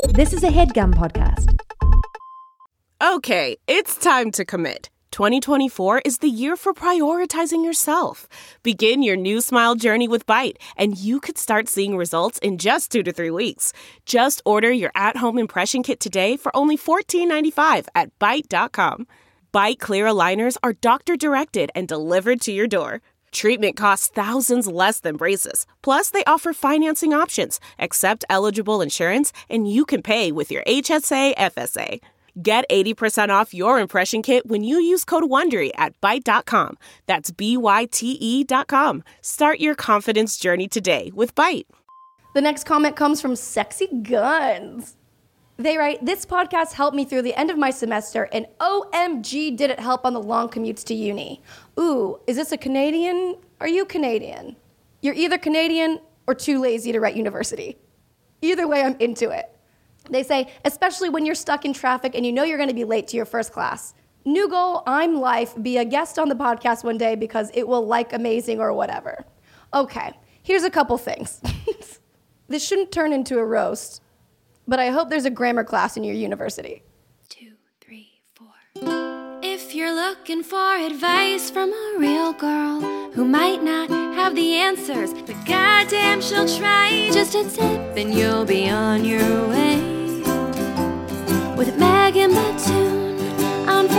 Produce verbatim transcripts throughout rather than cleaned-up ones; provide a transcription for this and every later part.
This is a HeadGum podcast. Okay, it's time to commit. twenty twenty-four is the year for prioritizing yourself. Begin your new smile journey with Byte, and you could start seeing results in just two to three weeks. Just order your at-home impression kit today for only fourteen ninety-five at byte dot com. Byte clear aligners are doctor-directed and delivered to your door. Treatment costs thousands less than braces. Plus, they offer financing options, accept eligible insurance, and you can pay with your H S A F S A. Get eighty percent off your impression kit when you use code WONDERY at byte dot com. That's B Y T E dot com. Start your confidence journey today with Byte. The next comment comes from Sexy Guns. They write, this podcast helped me through the end of my semester, and O M G did it help on the long commutes to uni. Ooh, is this a Canadian? Are you Canadian? You're either Canadian or too lazy to write university. Either way, I'm into it. They say, especially when you're stuck in traffic and you know you're going to be late to your first class. New goal, I'm life, be a guest on the podcast one day because it will like amazing or whatever. Okay, here's a couple things. This shouldn't turn into a roast, but I hope there's a grammar class in your university. Two, three, four. If you're looking for advice from a real girl who might not have the answers, but goddamn she'll try, just a tip and you'll be on your way. With Megan Batoon on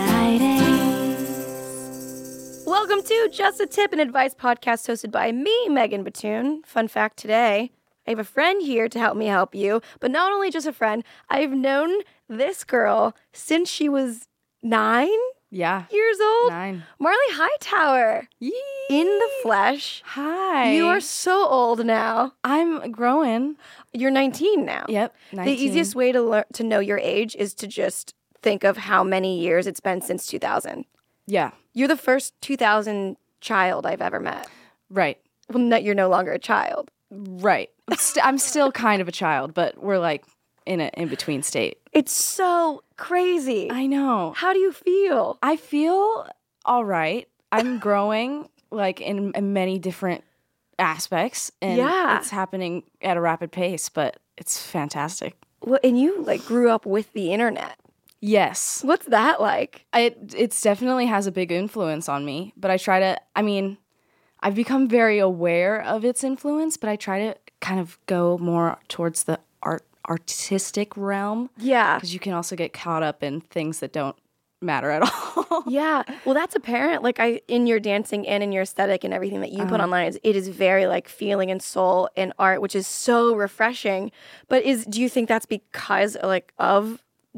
Fridays. Welcome to Just a Tip and Advice podcast hosted by me, Megan Batoon. Fun fact today, I have a friend here to help me help you, but not only just a friend, I've known this girl since she was nine Yeah. years old. Nine. Marley Hightower. Yee. In the flesh. Hi. You are so old now. I'm growing. You're nineteen now. Yep. nineteen. The easiest way to learn to know your age is to just think of how many years it's been since two thousand. Yeah. You're the first two thousand child I've ever met. Right. Well, no, you're no longer a child. Right. I'm, st- I'm still kind of a child, but we're like in an in-between state. It's so crazy. I know. How do you feel? I feel all right. I'm growing like in, in many different aspects, and Yeah. it's happening at a rapid pace, but it's fantastic. Well, and you like grew up with the internet. Yes. What's that like? It it's definitely has a big influence on me, but I try to, I mean, I've become very aware of its influence, but I try to kind of go more towards the art artistic realm. Yeah. Because you can also get caught up in things that don't matter at all. Yeah. Well, that's apparent. Like I, in your dancing and in your aesthetic and everything that you put Uh-huh. online, is it is very like feeling and soul and art, which is so refreshing. But is do you think that's because like of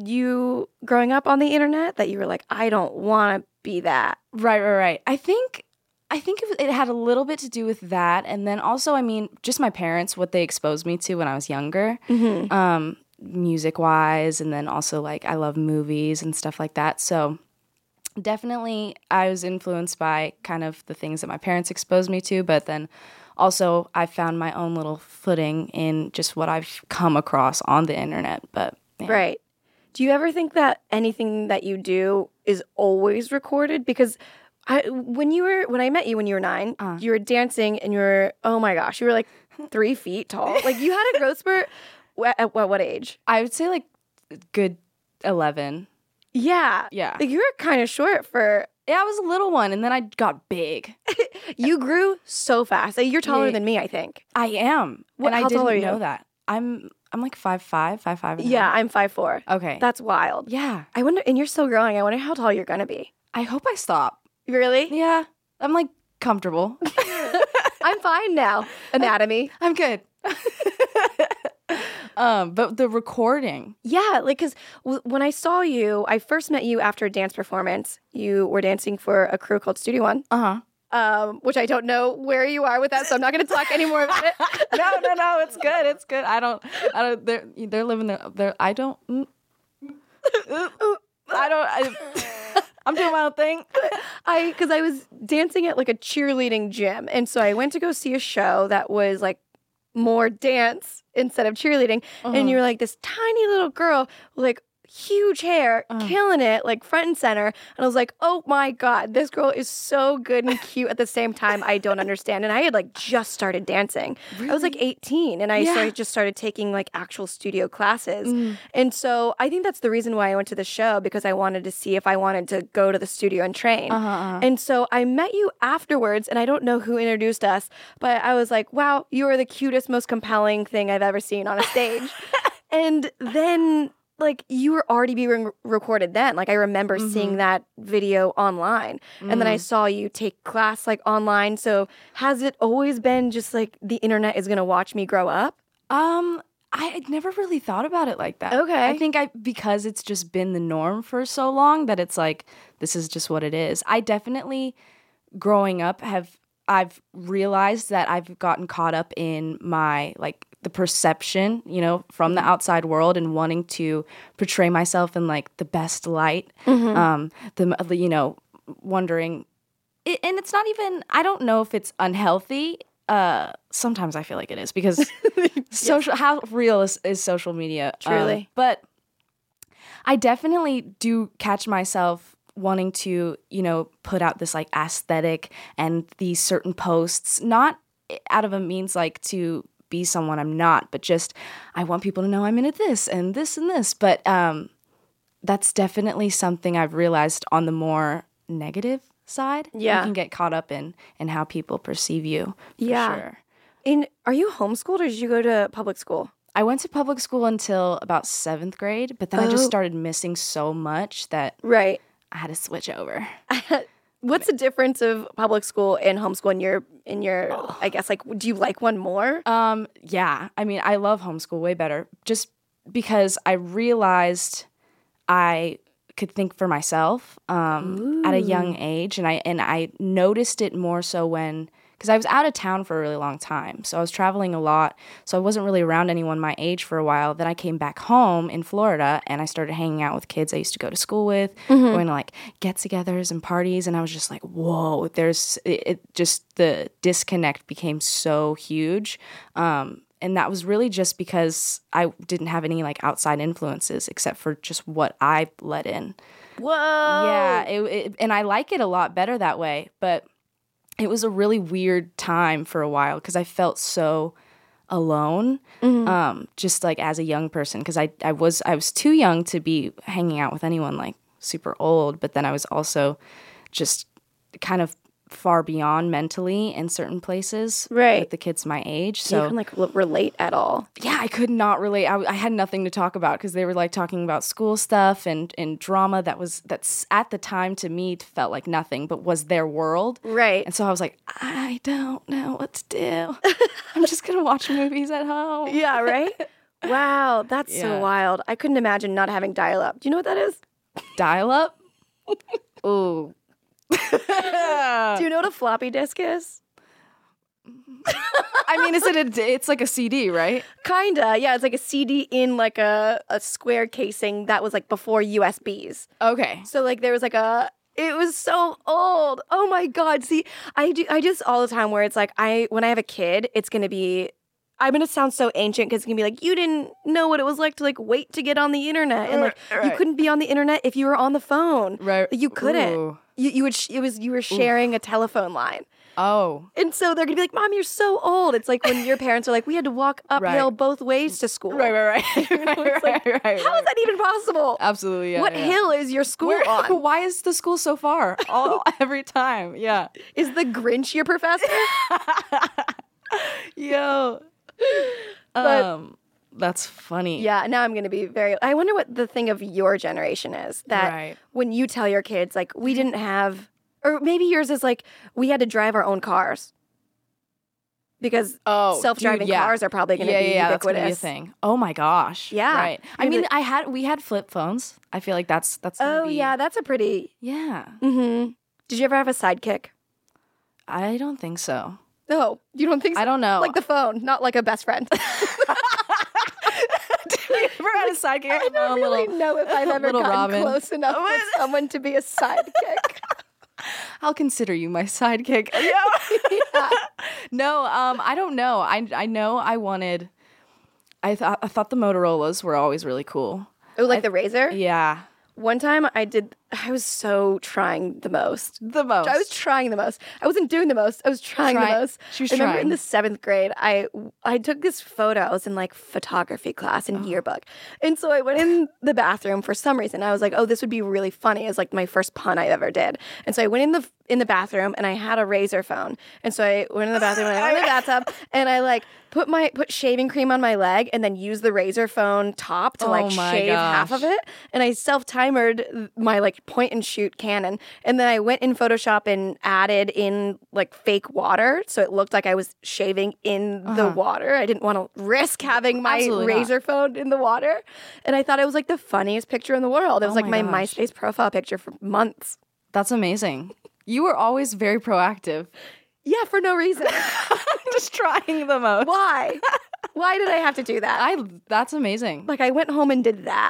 you growing up on the internet that you were like, I don't want to be that? Right, right, right. I think I think it it had a little bit to do with that, and then also, I mean, just my parents, what they exposed me to when I was younger, Mm-hmm. um, music-wise, and then also, like, I love movies and stuff like that, so definitely I was influenced by kind of the things that my parents exposed me to, but then also I found my own little footing in just what I've come across on the internet, but yeah. Right. Do you ever think that anything that you do is always recorded? Because I, when you were when I met you when you were nine, Uh. you were dancing and you were, oh my gosh, you were like three feet tall. Like you had a growth spurt at, at what, what age? I would say, like, good eleven. Yeah. Yeah. Like you were kind of short for, Yeah, I was a little one, and then I got big. you grew so fast. Like, you're taller Yeah. than me, I think. I am. What- and I how didn't tall are you? know that. I'm I'm like five five, five five. and a Yeah, half. I'm five four. Okay. That's wild. yeah. I wonder, and you're still growing. I wonder how tall you're going to be. I hope I stop. Really? Yeah. I'm like comfortable. I'm fine now. Anatomy. I'm good. um, but the recording. Yeah, like, because w- when I saw you, I first met you after a dance performance. You were dancing for a crew called Studio One, Uh-huh. um, which I don't know where you are with that, so I'm not going to talk anymore about it. no, no, no. It's good. It's good. I don't. I don't. They're they're living their. They're. I don't. mm. I don't. I, I'm doing my own thing. I because I was dancing at like a cheerleading gym, and so I went to go see a show that was like more dance instead of cheerleading. Uh-huh. And you're like this tiny little girl, like huge hair, killing it, like front and center. And I was like, oh my God, this girl is so good and cute at the same time. I don't understand. And I had like just started dancing. Really? I was like eighteen and I yeah. started, just started taking like actual studio classes. Mm. And so I think that's the reason why I went to the show, because I wanted to see if I wanted to go to the studio and train. Uh-huh, uh-huh. And so I met you afterwards, and I don't know who introduced us, but I was like, wow, you are the cutest, most compelling thing I've ever seen on a stage. And then like you were already being recorded then. Like I remember mm-hmm. seeing that video online mm. and then I saw you take class like online. So has it always been just like the internet is going to watch me grow up? Um, I had never really thought about it like that. Okay. I think I, because it's just been the norm for so long that it's like, this is just what it is. I definitely growing up have, I've realized that I've gotten caught up in my like the perception, you know, from the outside world and wanting to portray myself in like the best light. Mm-hmm. Um, the you know, wondering, it, and it's not even. I don't know if it's unhealthy. Uh, sometimes I feel like it is because social. Yes. How real is, is social media? Truly, um, but I definitely do catch myself wanting to, you know, put out this like aesthetic and these certain posts, not out of a means like to be someone I'm not, but just I want people to know I'm into this and this and this. But um, that's definitely something I've realized on the more negative side. Yeah. You can get caught up in in how people perceive you. For yeah. Sure. In, are you homeschooled or did you go to public school? I went to public school until about seventh grade, but then oh. I just started missing so much that right. I had to switch over. What's the difference of public school and homeschool in your, in your, oh. I guess, like, do you like one more? Um, yeah. I mean, I love homeschool way better just because I realized I could think for myself um, at a young age. And I, and I noticed it more so when, because I was out of town for a really long time. So I was traveling a lot. So I wasn't really around anyone my age for a while. Then I came back home in Florida and I started hanging out with kids I used to go to school with, mm-hmm. going to like get-togethers and parties. And I was just like, whoa, there's it, it just the disconnect became so huge. Um, and that was really just because I didn't have any like outside influences except for just what I let in. Whoa. Yeah. It, it, and I like it a lot better that way. But it was a really weird time for a while because I felt so alone, mm-hmm. um, just like as a young person, because I, I was I was too young to be hanging out with anyone like super old, but then I was also just kind of far beyond mentally in certain places right. with the kids my age. So you can like l- relate at all. Yeah, I could not relate. I, I had nothing to talk about because they were like talking about school stuff and, and drama that was that's at the time to me felt like nothing, but was their world. Right. And so I was like, I don't know what to do. I'm just gonna watch movies at home. Yeah, right? Wow, that's yeah. so wild. I couldn't imagine not having dial-up. Do you know what that is? Dial-up? Ooh. Do you know what a floppy disk is? I mean, is it a? It's like a C D, right? Kinda, yeah. It's like a C D in like a, a square casing that was like before U S Bs. Okay. So like there was like a. It was so old. Oh my God. See, I do. I just all the time where it's like I when I have a kid, it's gonna be. I'm gonna sound so ancient because it's gonna be like you didn't know what it was like to like wait to get on the internet and like right. you couldn't be on the internet if you were on the phone. Right. You couldn't. Ooh. You you would sh- it was you were sharing Ooh. a telephone line. Oh. And so they're gonna be like, Mom, you're so old. It's like when your parents are like, we had to walk uphill right. both ways to school. Right, right, right. right, like, right, right, right. How is that even possible? Absolutely, yeah. What yeah. hill is your school Where, on? Why is the school so far? All every time. Yeah. Is the Grinch your professor? Yo. But, um that's funny. Yeah, now I'm going to be very... I wonder what the thing of your generation is. That right. when you tell your kids, like, we didn't have... Or maybe yours is like, we had to drive our own cars. Because oh, self-driving dude, yeah. cars are probably going to yeah, be yeah, ubiquitous. That's gonna be a thing. Oh my gosh. Yeah. Right. I mean, I had we had flip phones. I feel like that's... that's Oh, be, yeah, that's a pretty... Yeah. Mm-hmm. Did you ever have a sidekick? I don't think so. No, you don't think so? I don't know. Like the phone, not like a best friend. You ever had a sidekick? I don't oh, really little, know if I've ever gotten Robin. close enough with someone to be a sidekick. I'll consider you my sidekick. yeah. No, um, I don't know. I I know I wanted. I thought I thought the Motorola's were always really cool. Oh, like the razor? Yeah. One time I did, I was so trying the most. The most. I was trying the most. I wasn't doing the most. I was trying Try- the most. she was I remember trying. in the seventh grade, I I took this photo. I was in like photography class in yearbook. And so I went in the bathroom for some reason. I was like, oh, this would be really funny. It was like my first pun I ever did. And so I went in the in the bathroom and I had a razor phone. And so I went in the bathroom and I went in the bathtub and I like put my put shaving cream on my leg and then used the razor phone top to Oh like my shave half gosh. of it. And I self-timered my like point and shoot Canon. And then I went in Photoshop and added in like fake water. So it looked like I was shaving in the water. I didn't want to risk having my Absolutely not. razor phone in the water. And I thought it was like the funniest picture in the world. It was Oh like my my gosh. MySpace profile picture for months. That's amazing. You were always very proactive. Yeah, for no reason. Just trying the most. Why? Why did I have to do that? I that's amazing. like I went home and did that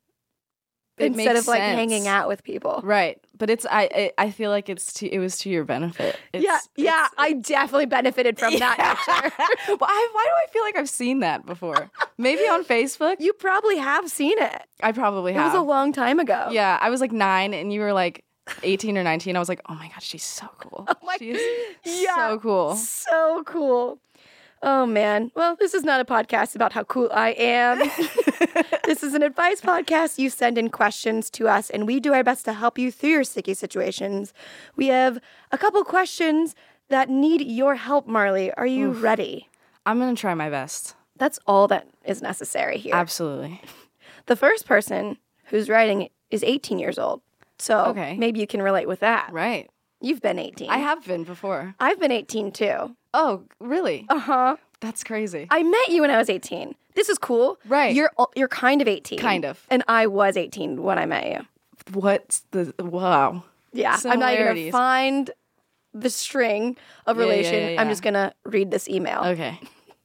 It instead makes of like sense. hanging out with people. Right. But it's I I, I feel like it's to it was to your benefit. It's, yeah, yeah, it's- I definitely benefited from that picture. Why, why do I feel like I've seen that before? Maybe on Facebook? You probably have seen it. I probably It have. was a long time ago. Yeah, I was like nine and you were like eighteen or nineteen. I was like, oh my God, she's so cool. my- She's Yeah. so cool. So cool. Oh, man. Well, this is not a podcast about how cool I am. This is an advice podcast. You send in questions to us, and we do our best to help you through your sticky situations. We have a couple questions that need your help, Marley. Are you ready? I'm going to try my best. That's all that is necessary here. Absolutely. The first person who's writing is eighteen years old. So Okay. maybe you can relate with that. Right. You've been eighteen. I have been before. I've been eighteen too. Oh, really? Uh-huh. That's crazy. I met you when I was eighteen. This is cool. Right. You're al- you're kind of eighteen. Kind of. And I was eighteen when I met you. What's the wow? Yeah. I'm not even going to Similarities. find the string of Yeah, yeah, relation. yeah, I'm yeah. just going to read this email. Okay.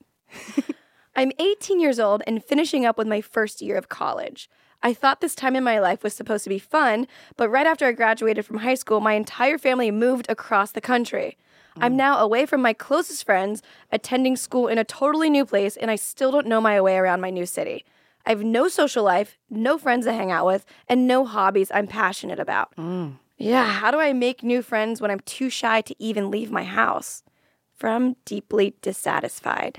I'm eighteen years old and finishing up with my first year of college. I thought this time in my life was supposed to be fun, but right after I graduated from high school, my entire family moved across the country. I'm now away from my closest friends, attending school in a totally new place, and I still don't know my way around my new city. I have no social life, no friends to hang out with, and no hobbies I'm passionate about. Yeah, how do I make new friends when I'm too shy to even leave my house? From Deeply Dissatisfied.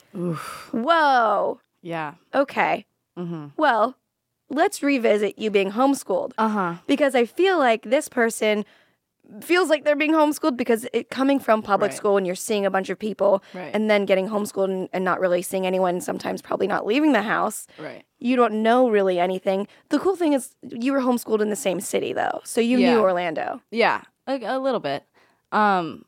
Whoa. Yeah. Okay. Well, let's revisit you being homeschooled. Uh-huh. Because I feel like this person feels like they're being homeschooled because it coming from public Right. school and you're seeing a bunch of people Right. and then getting homeschooled and, and not really seeing anyone, sometimes probably not leaving the house. Right. You don't know really anything. The cool thing is you were homeschooled in the same city though. So you Yeah. knew Orlando. Yeah, a, a little bit. Um,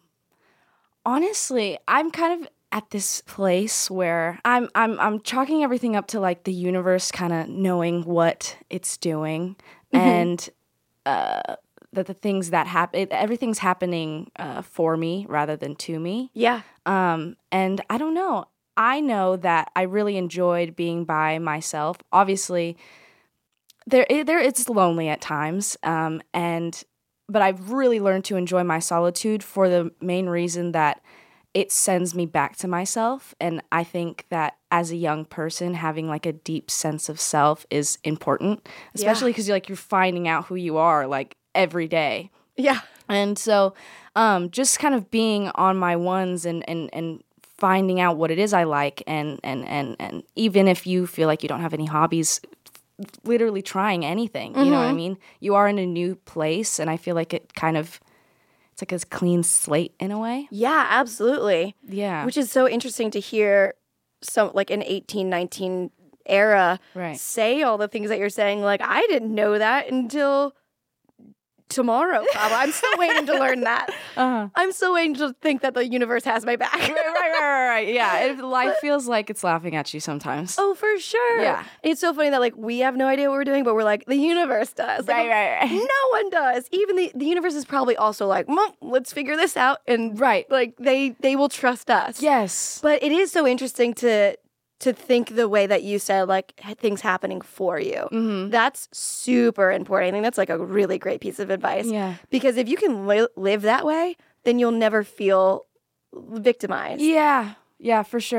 honestly, I'm kind of at this place where I'm I'm I'm chalking everything up to like the universe kind of knowing what it's doing, and uh, that the things that happen, everything's happening uh, for me rather than to me. Yeah. Um, and I don't know. I know that I really enjoyed being by myself. Obviously, there it, there it's lonely at times. Um, and but I've really learned to enjoy my solitude for the main reason that it sends me back to myself. And I think that as a young person, having like a deep sense of self is important, especially because you're like you're finding out who you are like every day. Yeah. And so um, just kind of being on my ones and, and, and finding out what it is I like, and, and, and, and even if you feel like you don't have any hobbies, literally trying anything, you know what I mean? You are in a new place, and I feel like it kind of, it's like a clean slate in a way. Yeah, absolutely. Yeah. Which is so interesting to hear some like an eighteen, nineteen era Right. say all the things that you're saying. Like, I didn't know that until tomorrow. Probably. I'm still waiting to learn that. Uh-huh. I'm still waiting to think that the universe has my back. right, right, right, right. Yeah, it, life feels like it's laughing at you sometimes. Oh, for sure. Yeah. It's so funny that like we have no idea what we're doing, but we're like, the universe does. Like, Right, right, right. No one does. Even the, the universe is probably also like, Mom, let's figure this out. And Right. like they they will trust us. Yes. But it is so interesting to to think the way that you said, like things happening for you. Mm-hmm. That's super important. I think that's like a really great piece of advice. Yeah. Because if you can li- live that way, then you'll never feel victimized. Yeah, yeah, for sure.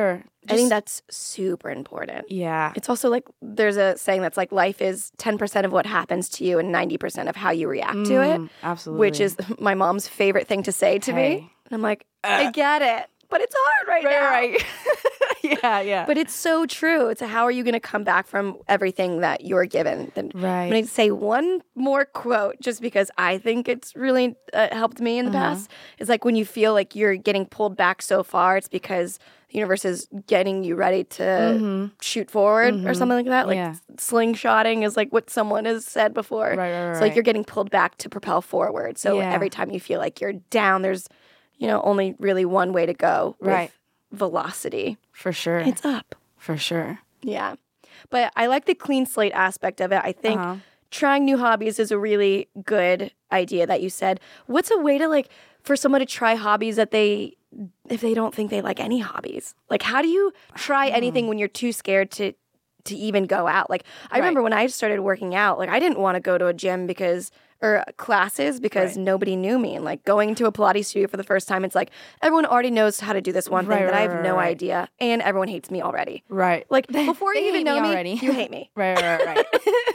I think that's super important. Yeah. It's also like there's a saying that's like life is ten percent of what happens to you and ninety percent of how you react to it. Absolutely. Which is my mom's favorite thing to say to Hey. me. And I'm like, I get it, but it's hard right, now. right. yeah, yeah. But it's so true. It's how are you going to come back from everything that you're given? Then Right. I'm going to say one more quote just because I think it's really uh, helped me in the Uh-huh. past. It's like when you feel like you're getting pulled back so far, it's because the universe is getting you ready to shoot forward or something like that. Like Yeah. slingshotting is like what someone has said before. Right, right, It's right. like you're getting pulled back to propel forward. So Yeah. every time you feel like you're down, there's, you know, only really one way to go with Right. velocity. For sure. It's up. For sure. Yeah. But I like the clean slate aspect of it. I think Uh-huh. trying new hobbies is a really good idea that you said. What's a way to like for someone to try hobbies that they if they don't think they like any hobbies? Like how do you try anything when you're too scared to to even go out? Like I remember when I started working out, like I didn't want to go to a gym because or classes because Right. nobody knew me. And like going to a Pilates studio for the first time, it's like everyone already knows how to do this one Right, thing that I right, have right, no right. idea. And everyone hates me already. Right. Like before They you even hate know me me, already. you hate me. right, right, right.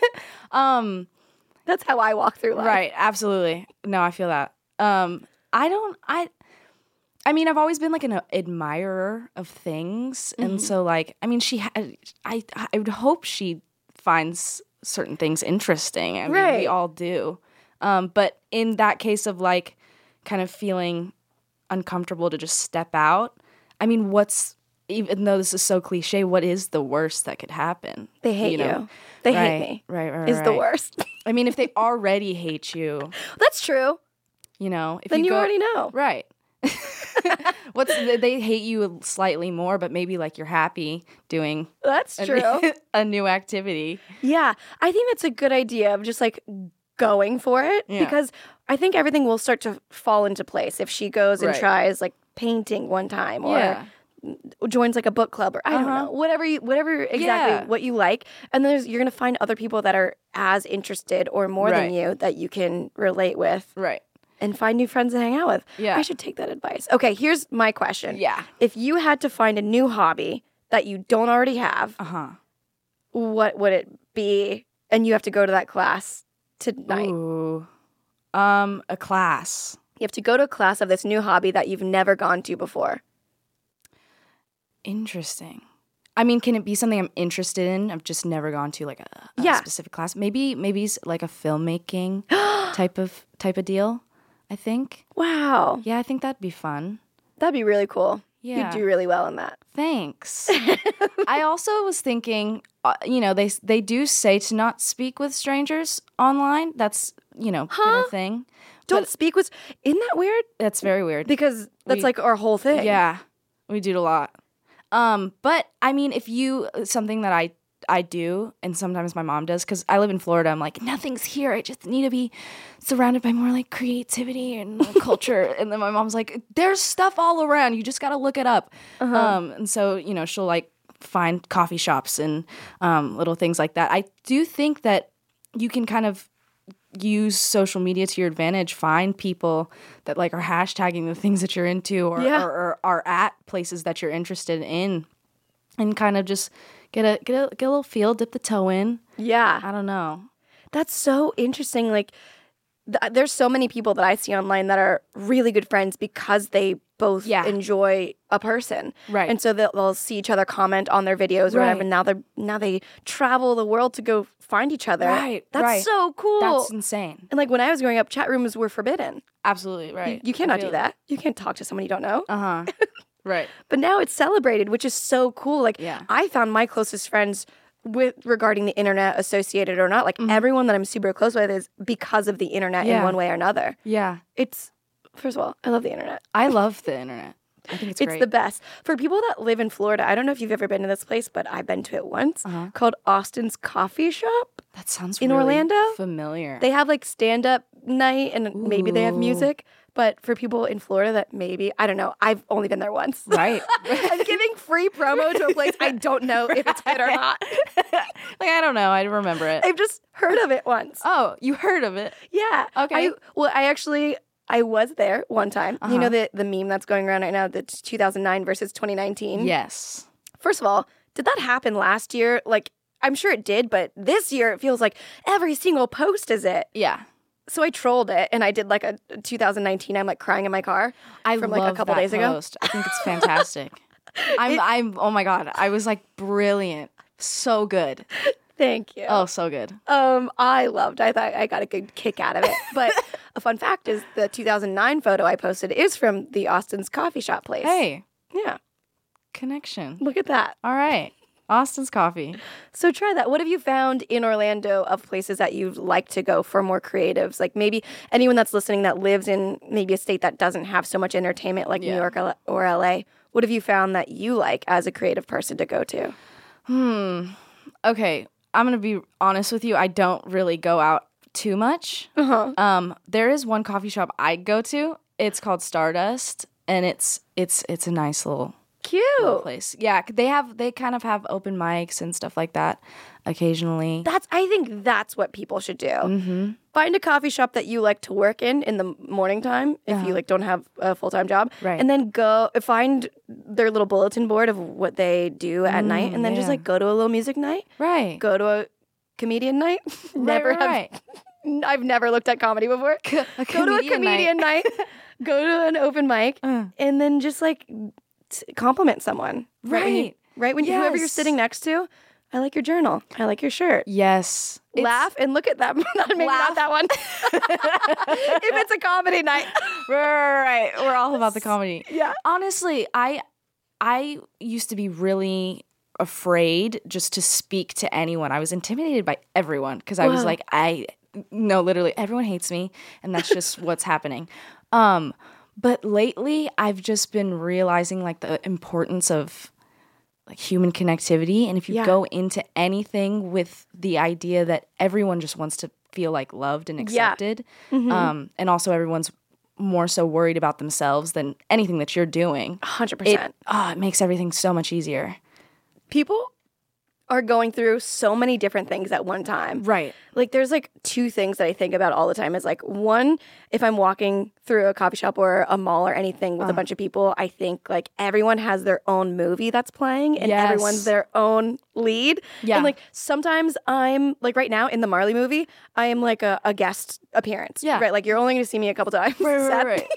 um That's how I walk through life. Right, absolutely. No, I feel that. Um, I don't. I. I mean, I've always been like an admirer of things, Mm-hmm. and so like, I mean, she. Ha- I. I would hope she finds certain things interesting. I mean, Right. we all do. Um, but in that case of like, kind of feeling uncomfortable to just step out. I mean, what's even though this is so cliche, what is the worst that could happen? They hate you. know? They Right, hate me. Right, right, Is the right. worst. I mean, if they already hate you, That's true. you know, if Then you go, already know. right? What's they hate you slightly more, but maybe like you're happy doing That's a, true. a new activity. Yeah. I think that's a good idea of just like going for it Yeah. because I think everything will start to fall into place if she goes and Right. tries like painting one time or Yeah, joins like a book club or I don't Uh-huh. know, whatever you, whatever exactly Yeah. what you like. And then there's, you're going to find other people that are as interested or more than Right. you that you can relate with right. and find new friends to hang out with. Yeah. I should take that advice. Okay, here's my question. Yeah. If you had to find a new hobby that you don't already have, Uh huh. what would it be? And you have to go to that class tonight. Ooh, um, a class. You have to go to a class of this new hobby that you've never gone to before. Interesting. I mean, can it be something I'm interested in? I've just never gone to like a, a Yeah. specific class. Maybe, maybe it's like a filmmaking type of type of deal. I think. Wow. Yeah, I think that'd be fun. That'd be really cool. Yeah. You'd do really well in that. Thanks. I also was thinking, uh, you know, they they do say to not speak with strangers online. That's, you know, kind of thing. Don't But speak with. Isn't that weird? that's very weird. Because that's We- like our whole thing. Yeah, we do it a lot. Um, but I mean, if you something that I I do, and sometimes my mom does, because I live in Florida. I'm like, nothing's here. I just need to be surrounded by more like creativity and like, culture. And then my mom's like, there's stuff all around. You just got to look it up. Uh-huh. Um, and so you know, she'll like find coffee shops and um, little things like that. I do think that you can kind of use social media to your advantage. Find people that like are hashtagging the things that you're into, or, Yeah. or, or are at places that you're interested in, and kind of just get a get a get a little feel, dip the toe in. Yeah. I don't know. That's so interesting. Like, th- there's so many people that I see online that are really good friends because they both Yeah. enjoy a person, Right. And so they'll, they'll see each other comment on their videos or Right. whatever. And now they're now they travel the world to go find each other. Right, That's right. so cool. That's insane. and like when I was growing up, chat rooms were forbidden. Absolutely right. You cannot do that. You can't talk to someone you don't know. Uh huh. Right. But now it's celebrated, which is so cool. Like, Yeah. I found my closest friends with regarding the internet, associated or not. Like, everyone that I'm super close with is because of the internet in Mm-hmm. Yeah. one way or another. Yeah. It's, first of all, I love the internet. I love the internet. I think it's, It's great. the best. For people that live in Florida, I don't know if you've ever been to this place, but I've been to it once, Uh-huh. called Austin's Coffee Shop. That sounds in really Orlando? familiar. They have like stand-up night and maybe they have Ooh. music. But for people in Florida that maybe, I don't know, I've only been there once. right. I'm giving free promo to a place I don't know if it's good or not. Like I don't know. I remember it. I've just heard of it once. Oh, you heard of it? Yeah. Okay. I, well, I actually, I was there one time. You know Uh-huh. the, the meme that's going around right now, the two thousand nine versus twenty nineteen? Yes. First of all, did that happen last year? Like, I'm sure it did, but this year it feels like every single post is it. Yeah. So I trolled it, and I did like a two thousand nineteen. I'm like crying in my car I from love like a couple that days ago. post. I think it's fantastic. I'm, It- I'm, oh my God. I was like, brilliant. So good. Thank you. Oh, so good. Um, I loved. I thought I got a good kick out of it. But a fun fact is the two thousand nine photo I posted is from the Austin's coffee shop place. Hey, Yeah, connection. look at that. All right. Austin's Coffee. So try that. What have you found in Orlando of places that you'd like to go for more creatives? Like maybe anyone that's listening that lives in maybe a state that doesn't have so much entertainment like Yeah. New York or L A. What have you found that you like as a creative person to go to? Hmm. Okay. I'm going to be honest with you. I don't really go out too much. Uh-huh. Um, there is one coffee shop I go to. It's called Stardust, and it's it's it's a nice little Cute. little place. Yeah, they have they kind of have open mics and stuff like that occasionally. That's. I think that's what people should do. Mm-hmm. Find a coffee shop that you like to work in in the morning time if Yeah. you like don't have a full time job, Right. and then go find their little bulletin board of what they do at night, and then just yeah. like go to a little music night, Right. go to a comedian night. never right, have. right. I've never looked at comedy before. A go to a comedian comedian night. Go to an open mic, Uh. and then just like t- compliment someone. when you- Right. right when you, whoever you're Yes. sitting next to. I like your journal. I like your shirt. Yes. It's- Laugh and look at them. Maybe Laugh. not that one. If it's a comedy night. Right, right, right. We're all about the comedy. Yeah. Honestly, I I used to be really afraid just to speak to anyone. I was intimidated by everyone because I was Wow. like, I no, literally everyone hates me, and that's just what's happening. Um, but lately, I've just been realizing like the importance of like human connectivity, and if you Yeah. go into anything with the idea that everyone just wants to feel like loved and Yeah. accepted, um, and also everyone's more so worried about themselves than anything that you're doing, one hundred it, percent. oh, it makes everything so much easier. People are going through so many different things at one time. Right. Like there's like two things that I think about all the time is like one, if I'm walking through a coffee shop or a mall or anything with a bunch of people, I think like everyone has their own movie that's playing and Yes. everyone's their own lead. Yeah. And like sometimes I'm like right now in the Marley movie, I am like a, a guest appearance. Yeah. Right. Like you're only going to see me a couple times. Right, right, Sad. right.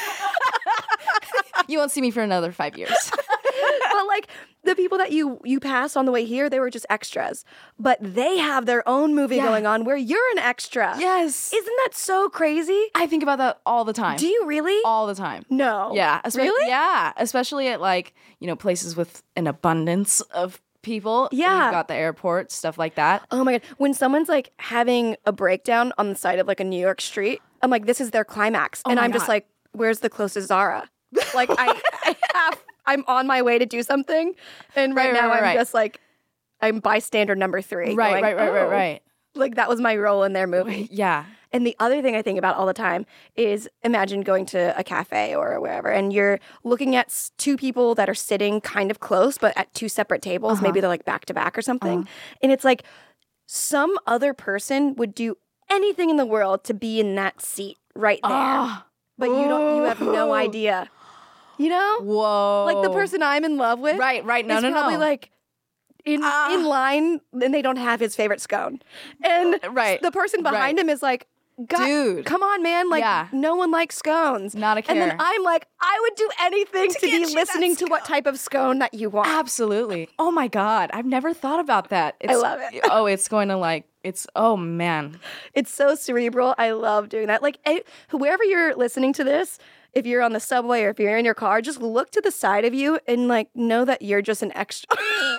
You won't see me for another five years. But like the people that you you passed on the way here, they were just extras. But they have their own movie Yeah. going on where you're an extra. Yes. Isn't that so crazy? I think about that all the time. Do you really? all the time. No. Yeah. espe- Really? Yeah. Especially at like, you know, places with an abundance of people. Yeah. You've got the airport, stuff like that. Oh my god. When someone's like having a breakdown on the side of like a New York street, I'm like, this is their climax. and Oh my I'm just God. like, where's the closest Zara? Like I, I have I'm on my way to do something. And right, Right, now right, I'm right. just like I'm bystander number three. Right, going, right, right, right, "Oh." right. Like that was my role in their movie. Yeah. And the other thing I think about all the time is imagine going to a cafe or wherever and you're looking at s- two people that are sitting kind of close, but at two separate tables. Uh-huh. Maybe they're like back to back or something. And it's like some other person would do anything in the world to be in that seat right there. Ah. But you don't, you have no idea. You know? Whoa. Like the person I'm in love with. Right, right. No, is no, probably no. like in Ah. in line, and they don't have his favorite scone. And Right, the person behind right. him is like, God, Dude. come on, man! Like, Yeah. no one likes scones. Not a And then care. I'm like, I would do anything to, get you be that listening to what type of scone that you want. Absolutely. Oh my God. I've never thought about that. It's, love it. Oh, it's going to like, it's, oh man. It's so cerebral. I love doing that. Like, eh, wherever you're listening to this, if you're on the subway or if you're in your car, just look to the side of you and like know that you're just an extra.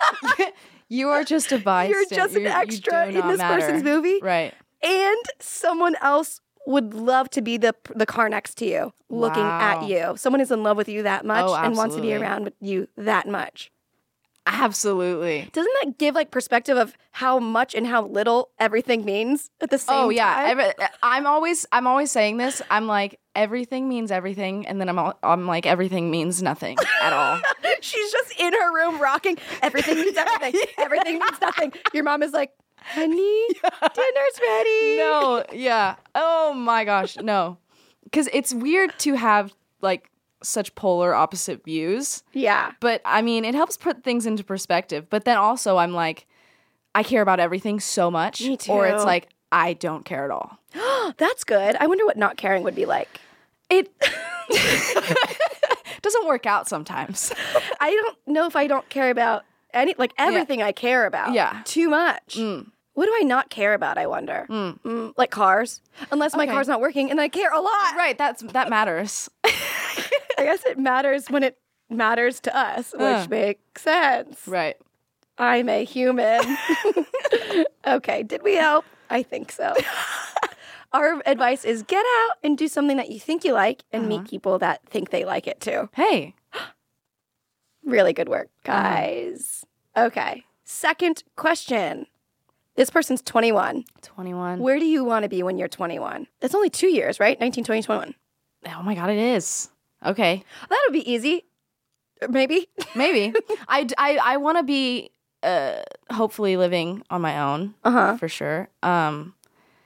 You are just a bystander. You're just an You- you extra do in not this matter. person's movie. Right. And someone else would love to be the the car next to you, looking at Wow. you. Someone is in love with you that much Oh, and wants to be absolutely. around with you that much. Absolutely. Doesn't that give like perspective of how much and how little everything means at the same Oh yeah. time? Every, I'm always, I'm always saying this. I'm like, everything means everything. And then I'm, all, I'm like, everything means nothing at all. She's just in her room rocking. Everything means everything. Everything means nothing. Your mom is like, honey, dinner's ready. No. Yeah. Oh my gosh. No. Because it's weird to have like such polar opposite views. Yeah. But I mean, it helps put things into perspective. But then also I'm like, I care about everything so much. Me too. Or it's like, I don't care at all. That's good. I wonder what not caring would be like. It doesn't work out sometimes. I don't know if I don't care about any, like everything I care about. Yeah. Too much. Mm. What do I not care about, I wonder? Mm. Mm, like cars. Unless my Okay. car's not working and I care a lot. Right, that's that matters. I guess it matters when it matters to us, which Uh. makes sense. Right. I'm a human. Okay, did we help? I think so. Our advice is get out and do something that you think you like and meet people that think they like it too. Hey. Really good work, guys. Okay, second question. This person's twenty-one. twenty-one. Where do you want to be when you're twenty-one? That's only two years, right? nineteen, twenty, twenty-one. Oh my God, it is. Okay. That would be easy. Or maybe. Maybe. I, I, I want to be uh, hopefully living on my own, Uh-huh. for sure. Um,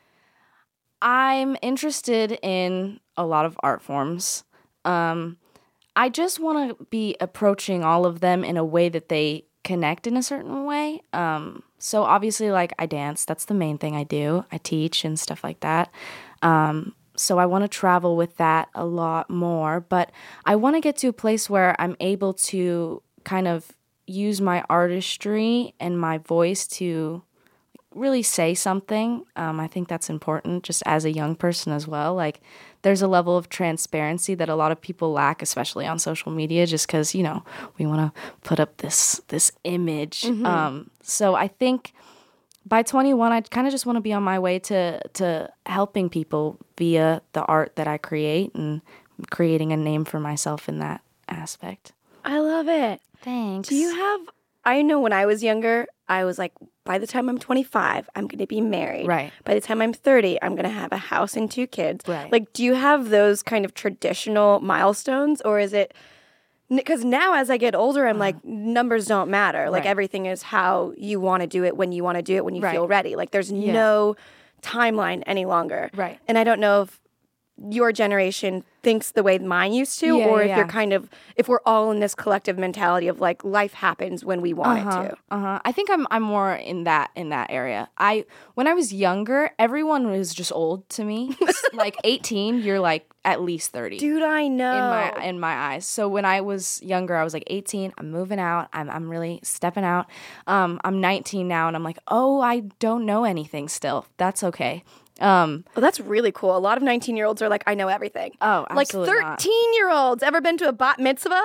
I'm interested in a lot of art forms. Um, I just want to be approaching all of them in a way that they connect in a certain way. Um, so obviously, like, I dance. That's the main thing I do. I teach and stuff like that. Um, so I want to travel with that a lot more. But I want to get to a place where I'm able to kind of use my artistry and my voice to really say something. Um, I think that's important just as a young person as well. Like, there's a level of transparency that a lot of people lack, especially on social media, just because, you know, we want to put up this this image. Mm-hmm. Um, so I think by twenty-one, I kind of just want to be on my way to to helping people via the art that I create and creating a name for myself in that aspect. I love it. Thanks. Do you have, I know when I was younger, I was like, by the time I'm twenty-five, I'm going to be married. Right. By the time I'm thirty, I'm going to have a house and two kids. Right. Like, do you have those kind of traditional milestones, or is it, because now as I get older, I'm like, numbers don't matter. Like, Right. everything is how you want to do it, when you want to do it, when you Right. feel ready. Like, there's Yeah. no timeline any longer. Right. And I don't know if your generation thinks the way mine used to, Yeah, or if yeah. you're kind of, if we're all in this collective mentality of like, life happens when we want Uh-huh, it to. uh-huh. I think I'm I'm more in that in that area. I when I was younger, everyone was just old to me. Like eighteen, you're like at least thirty. Dude, I know. In my in my eyes. So when I was younger, I was like eighteen. I'm moving out. I'm I'm really stepping out. Um, I'm nineteen now, and I'm like, oh, I don't know anything still. That's okay. Um, Well, that's really cool. A lot of nineteen-year-olds are like, I know everything. Oh, Like absolutely not. thirteen-year-olds. Ever been to a bat mitzvah?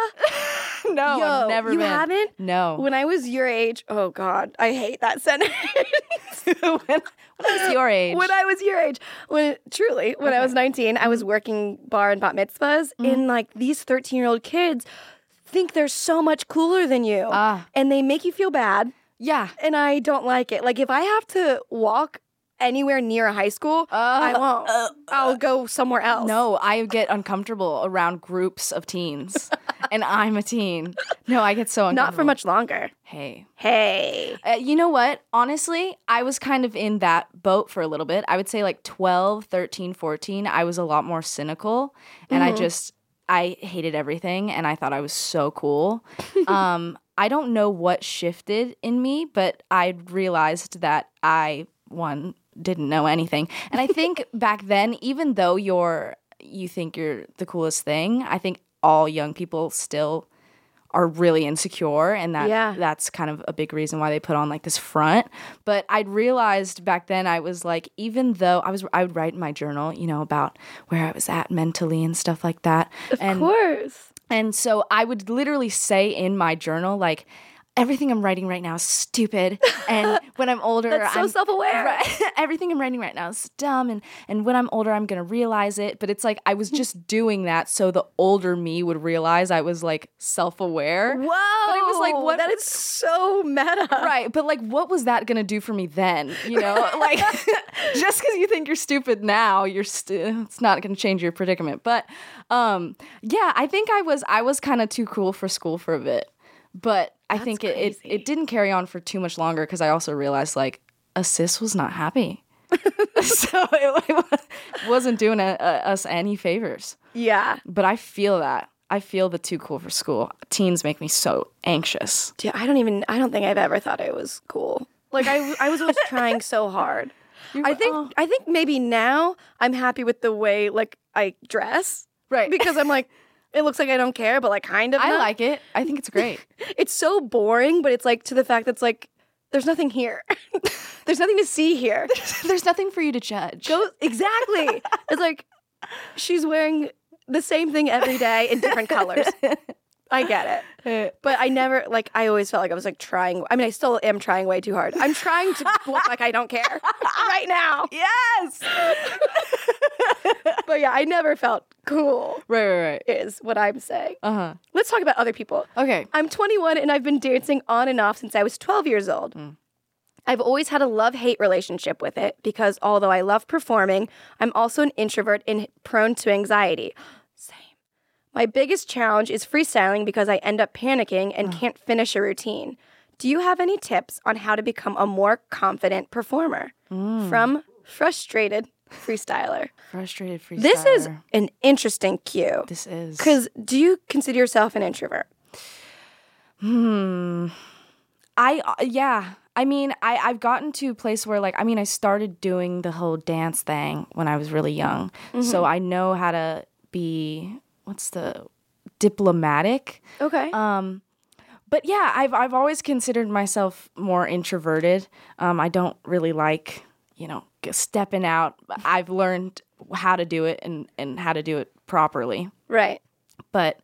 no, Yo, I've never you been. haven't? No. When I was your age, oh God, I hate that sentence. when, when I was your age. When I was your age, when truly, when I was nineteen, I was working bar and bat mitzvahs, Mm-hmm. and like these thirteen-year-old kids think they're so much cooler than you, Ah. and they make you feel bad, yeah. and I don't like it. Like if I have to walk anywhere near a high school, I won't. I'll go somewhere else. No, I get uncomfortable around groups of teens, and I'm a teen. No, I get so uncomfortable. Not for much longer. Hey. Hey. Uh, you know what? Honestly, I was kind of in that boat for a little bit. I would say like twelve, thirteen, fourteen, I was a lot more cynical, and I just, I hated everything, and I thought I was so cool. um, I don't know what shifted in me, but I realized that I, one, didn't know anything. And I think back then, even though you're, you think you're the coolest thing, I think all young people still are really insecure, and that Yeah. that's kind of a big reason why they put on like this front. But I'd realized back then, I was like, even though I was, I would write in my journal, you know, about where I was at mentally and stuff like that. Of and, course. And so I would literally say in my journal, like, everything I'm writing right now is stupid. And when I'm older, That's so I'm self-aware. Right, everything I'm writing right now is dumb. And, and when I'm older, I'm going to realize it. But it's like I was just doing that so the older me would realize I was like self-aware. Whoa. But it was like, what? That is so meta. Right. But like, what was that going to do for me then? You know, like just because you think you're stupid now, you're st- it's not going to change your predicament. But um, yeah, I think I was I was kind of too cool for school for a bit. But I That's think it, it, crazy. it didn't carry on for too much longer because I also realized, like, a sis was not happy. So it, it wasn't doing a, a, us any favors. Yeah. But I feel that. I feel the too cool for school. Teens make me so anxious. Dude, I don't even, I don't think I've ever thought it was cool. Like, I, I was always trying so hard. I think, oh. I think maybe now I'm happy with the way, like, I dress. Right. Because I'm like, it looks like I don't care, but, like, kind of I not. like it. I think it's great. It's so boring, but it's, like, to the fact that it's, like, there's nothing here. There's nothing to see here. There's nothing for you to judge. Go exactly. It's like she's wearing the same thing every day in different colors. I get it. But I never, like, I always felt like I was, like, trying. I mean, I still am trying way too hard. I'm trying to look like I don't care right now. Yes! But, yeah, I never felt cool. Right, right, right. Is what I'm saying. Uh-huh. Let's talk about other people. Okay. I'm twenty-one, and I've been dancing on and off since I was twelve years old. Mm. I've always had a love-hate relationship with it because although I love performing, I'm also an introvert and prone to anxiety. Same. My biggest challenge is freestyling because I end up panicking and can't finish a routine. Do you have any tips on how to become a more confident performer? Mm. From Frustrated Freestyler. Frustrated Freestyler. This is an interesting cue. This is. Because do you consider yourself an introvert? Hmm. I, uh, yeah. I mean, I, I've gotten to a place where, like, I mean, I started doing the whole dance thing when I was really young. Mm-hmm. So I know how to be, what's the, diplomatic. Okay. Um, but yeah, I've I've always considered myself more introverted. Um, I don't really like, you know, stepping out. I've learned how to do it and, and how to do it properly. Right. But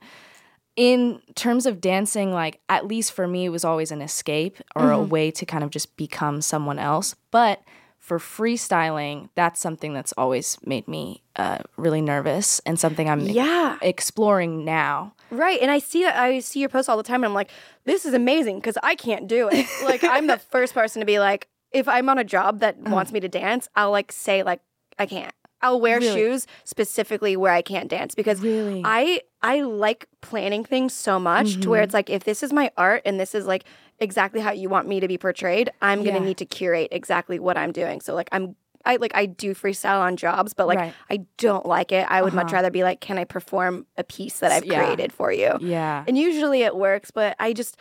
in terms of dancing, like, at least for me, it was always an escape or mm-hmm. a way to kind of just become someone else. But for freestyling, that's something that's always made me uh, really nervous and something I'm yeah. exploring now. Right. And I see that I see your posts all the time and I'm like, this is amazing because I can't do it. Like, I'm the first person to be like, if I'm on a job that mm. wants me to dance, I'll like say like, I can't. I'll wear really? shoes specifically where I can't dance because really? I I like planning things so much mm-hmm. to where it's like, if this is my art and this is like exactly how you want me to be portrayed, I'm yeah. gonna need to curate exactly what I'm doing. So like I'm I like I do freestyle on jobs, but like right. I don't like it. I would uh-huh. much rather be like, can I perform a piece that I've yeah. created for you? Yeah. And usually it works, but I just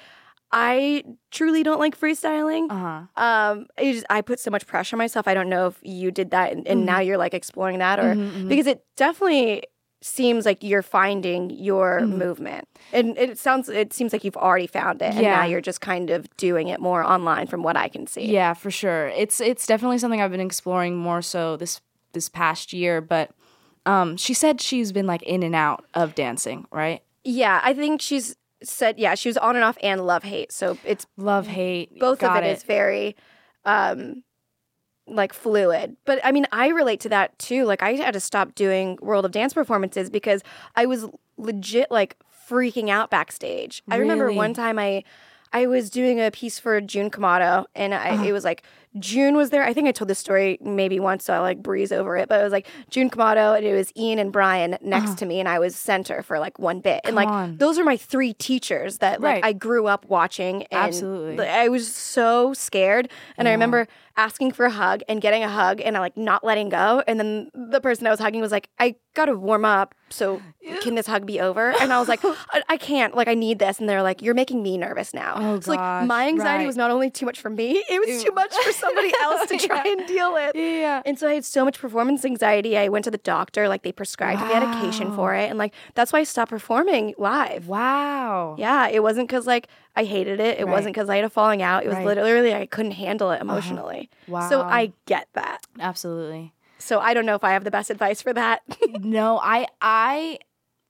I truly don't like freestyling. Uh-huh. Um, I, just, I put so much pressure on myself. I don't know if you did that and, and mm-hmm. now you're like exploring that, or mm-hmm, mm-hmm. because it definitely seems like you're finding your mm-hmm. movement, and it sounds it seems like you've already found it, and yeah. now you're just kind of doing it more online, from what I can see. Yeah, for sure. It's it's definitely something I've been exploring more so this this past year. But um, she said she's been like in and out of dancing, right? Yeah, I think she's. Said yeah, she was on and off and love hate. So it's love hate. Both Got of it, it is very um like fluid. But I mean, I relate to that too. Like I had to stop doing World of Dance performances because I was legit like freaking out backstage. Really? I remember one time I I was doing a piece for June Kamado and I uh-huh. it was like June was there. I think I told this story maybe once, so I like breeze over it. But it was like June Kamado, and it was Ian and Brian next uh-huh. to me, and I was center for like one bit. Come and like on. those are my three teachers that like right. I grew up watching. And absolutely, I was so scared, and yeah. I remember asking for a hug and getting a hug, and I like not letting go. And then the person I was hugging was like, "I gotta warm up, so can this hug be over?" And I was like, I, I can't. Like I need this. And they're like, "You're making me nervous now." Oh, so gosh. like my anxiety right. was not only too much for me; it was Ew. too much for somebody else to try yeah. and deal with. Yeah. And so I had so much performance anxiety. I went to the doctor, like they prescribed wow. medication for it. And like that's why I stopped performing live. Wow. Yeah. It wasn't because like I hated it. It right. wasn't because I had a falling out. It was right. literally I couldn't handle it emotionally. Uh-huh. Wow. So I get that. Absolutely. So I don't know if I have the best advice for that. No, I I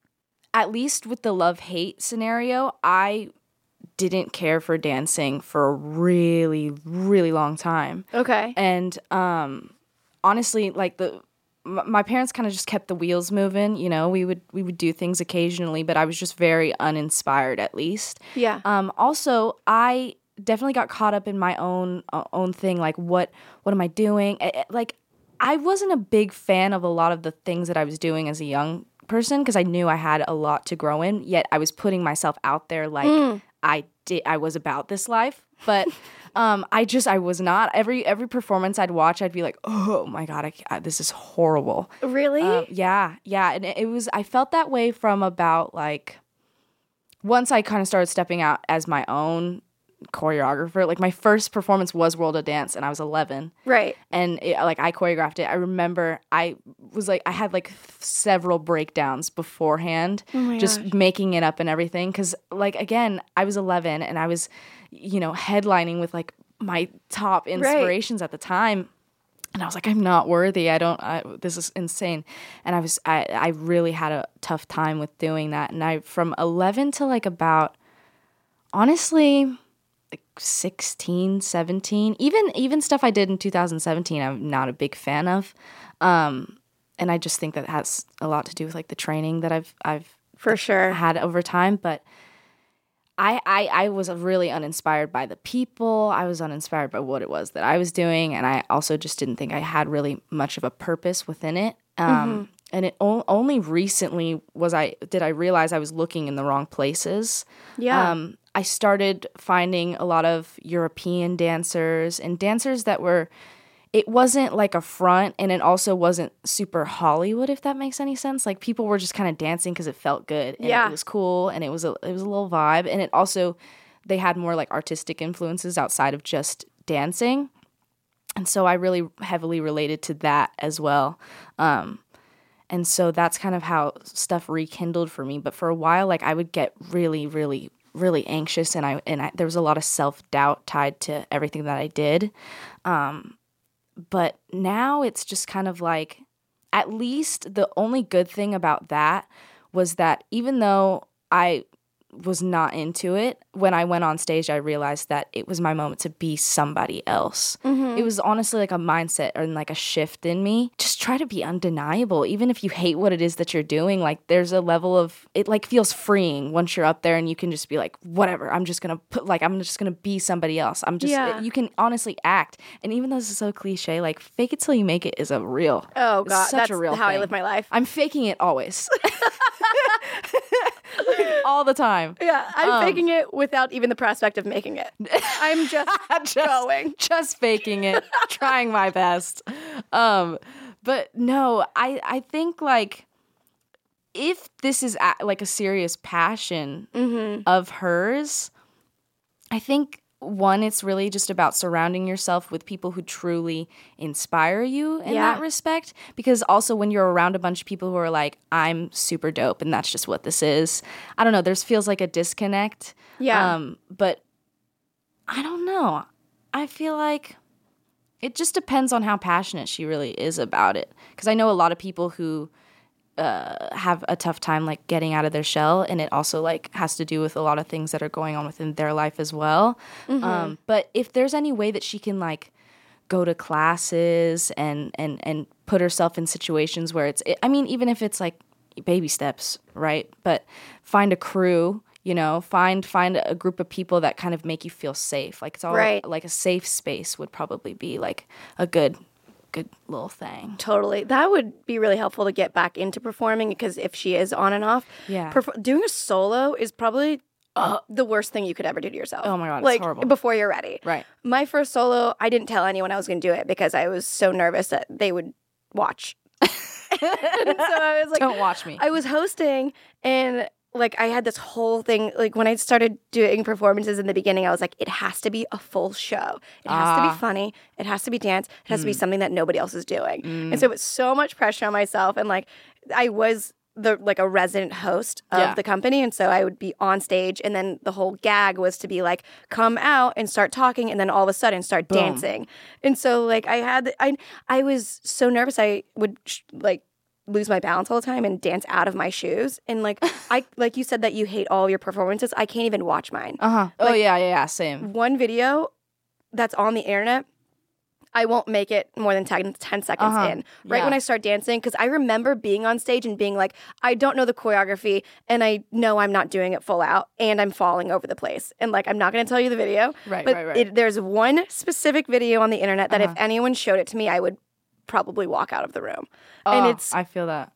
at least with the love-hate scenario, I didn't care for dancing for a really, really long time. Okay. And um, honestly, like the m- my parents kind of just kept the wheels moving. You know, we would we would do things occasionally, but I was just very uninspired, at least. Yeah. Um. Also, I definitely got caught up in my own uh, own thing. Like, what what am I doing? I, I- like, I wasn't a big fan of a lot of the things that I was doing as a young person because I knew I had a lot to grow in. Yet I was putting myself out there like. Mm. I did. I was about this life, but um, I just I was not. Every every performance I'd watch, I'd be like, oh my god, I, I, this is horrible. Really? Um, yeah, yeah. And it, it was. I felt that way from about like once I kind of started stepping out as my own choreographer, like my first performance was World of Dance, and I was eleven. Right. And it, like I choreographed it. I remember I was like I had like several breakdowns beforehand, oh just gosh. making it up and everything. Because like again, I was eleven and I was, you know, headlining with like my top inspirations right. at the time. And I was like, I'm not worthy. I don't, I, this is insane. And I was, I, I really had a tough time with doing that. And I, from eleven to like about, honestly, like sixteen, seventeen, even, even stuff I did in two thousand seventeen, I'm not a big fan of. Um, and I just think that has a lot to do with like the training that I've, I've for sure had over time. But I, I, I was really uninspired by the people. I was uninspired by what it was that I was doing. And I also just didn't think I had really much of a purpose within it. Um, mm-hmm. And it o- only recently was I did I realize I was looking in the wrong places. Yeah. Um, I started finding a lot of European dancers and dancers that were, it wasn't like a front, and it also wasn't super Hollywood, if that makes any sense. Like people were just kind of dancing because it felt good, and yeah. it was cool, and it was a it was a little vibe, and it also they had more like artistic influences outside of just dancing, and so I really heavily related to that as well. Um, and so that's kind of how stuff rekindled for me. But for a while, like I would get really, really, really anxious, and I and I, there was a lot of self-doubt tied to everything that I did. Um, But now it's just kind of like, at least the only good thing about that was that even though I was not into it, when I went on stage, I realized that it was my moment to be somebody else. Mm-hmm. It was honestly like a mindset and like a shift in me. Just try to be undeniable. Even if you hate what it is that you're doing, like there's a level of, it like feels freeing once you're up there and you can just be like, whatever, I'm just going to put, like, I'm just going to be somebody else. I'm just, yeah. you can honestly act. And even though this is so cliche, like fake it till you make it is a real, oh God, such that's a real how thing. I live my life. I'm faking it always. Like, all the time. Yeah, I'm um, faking it without even the prospect of making it. I'm just, just going. Just faking it, trying my best. Um, but no, I, I think like if this is a, like a serious passion mm-hmm. of hers, I think one, it's really just about surrounding yourself with people who truly inspire you in yeah. that respect. Because also when you're around a bunch of people who are like, I'm super dope and that's just what this is. I don't know. There's feels like a disconnect. Yeah. Um, but I don't know. I feel like it just depends on how passionate she really is about it. Because I know a lot of people who Uh, have a tough time like getting out of their shell, and it also like has to do with a lot of things that are going on within their life as well. Mm-hmm. Um, but if there's any way that she can like go to classes and and and put herself in situations where it's, it, I mean, even if it's like baby steps, right? But find a crew, you know, find find a group of people that kind of make you feel safe. Like it's all right. like a safe space would probably be like a good. good little thing. Totally. That would be really helpful to get back into performing, because if she is on and off, yeah. perf- doing a solo is probably uh, the worst thing you could ever do to yourself. Oh my God, like, it's horrible. Before you're ready. Right. My first solo, I didn't tell anyone I was going to do it because I was so nervous that they would watch. And so I was like, don't watch me. I was hosting, and like I had this whole thing, like when I started doing performances in the beginning, I was like, it has to be a full show. It has ah. to be funny. It has to be dance. It has mm. to be something that nobody else is doing. Mm. And so it was so much pressure on myself. And like I was the like a resident host of yeah. the company. And so I would be on stage, and then the whole gag was to be like, come out and start talking, and then all of a sudden start Boom. dancing. And so like I had, I, I was so nervous I would sh- like lose my balance all the time and dance out of my shoes. And like I like you said that you hate all your performances. I can't even watch mine. Uh-huh. Like, oh yeah, yeah, yeah, same. One video that's on the internet, I won't make it more than ten, ten seconds uh-huh. in. Right yeah. when I start dancing, because I remember being on stage and being like, I don't know the choreography, and I know I'm not doing it full out, and I'm falling over the place. And like, I'm not going to tell you the video. Right, but right, right. It, there's one specific video on the internet that uh-huh. if anyone showed it to me, I would probably walk out of the room. Oh, and it's I feel that.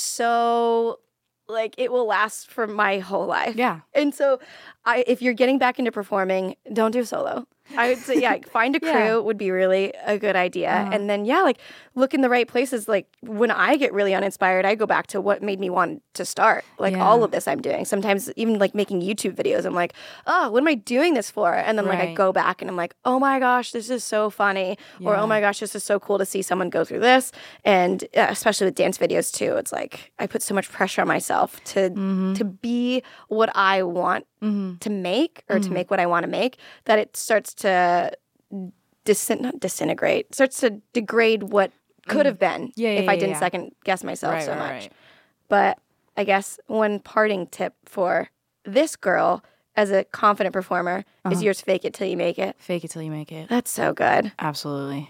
So like it will last for my whole life. Yeah. And so I if you're getting back into performing, don't do solo. I would say, yeah, find a crew Yeah. would be really a good idea. Uh-huh. And then, yeah, like look in the right places. Like when I get really uninspired, I go back to what made me want to start. Like Yeah. all of this I'm doing. Sometimes even like making YouTube videos, I'm like, oh, what am I doing this for? And then like I Right. go back and I'm like, oh my gosh, this is so funny. Or Yeah. oh my gosh, this is so cool to see someone go through this. And uh, especially with dance videos too, it's like I put so much pressure on myself to Mm-hmm. to be what I want to make or Mm-hmm. to make what I want to make, that it starts to disin- not disintegrate, starts to degrade what could have been Mm. Yeah, if yeah, I yeah, didn't yeah. second guess myself Right, so right, much. right. But I guess one parting tip for this girl as a confident performer Uh-huh. is yours, fake it till you make it. Fake it till you make it. That's so good. Absolutely.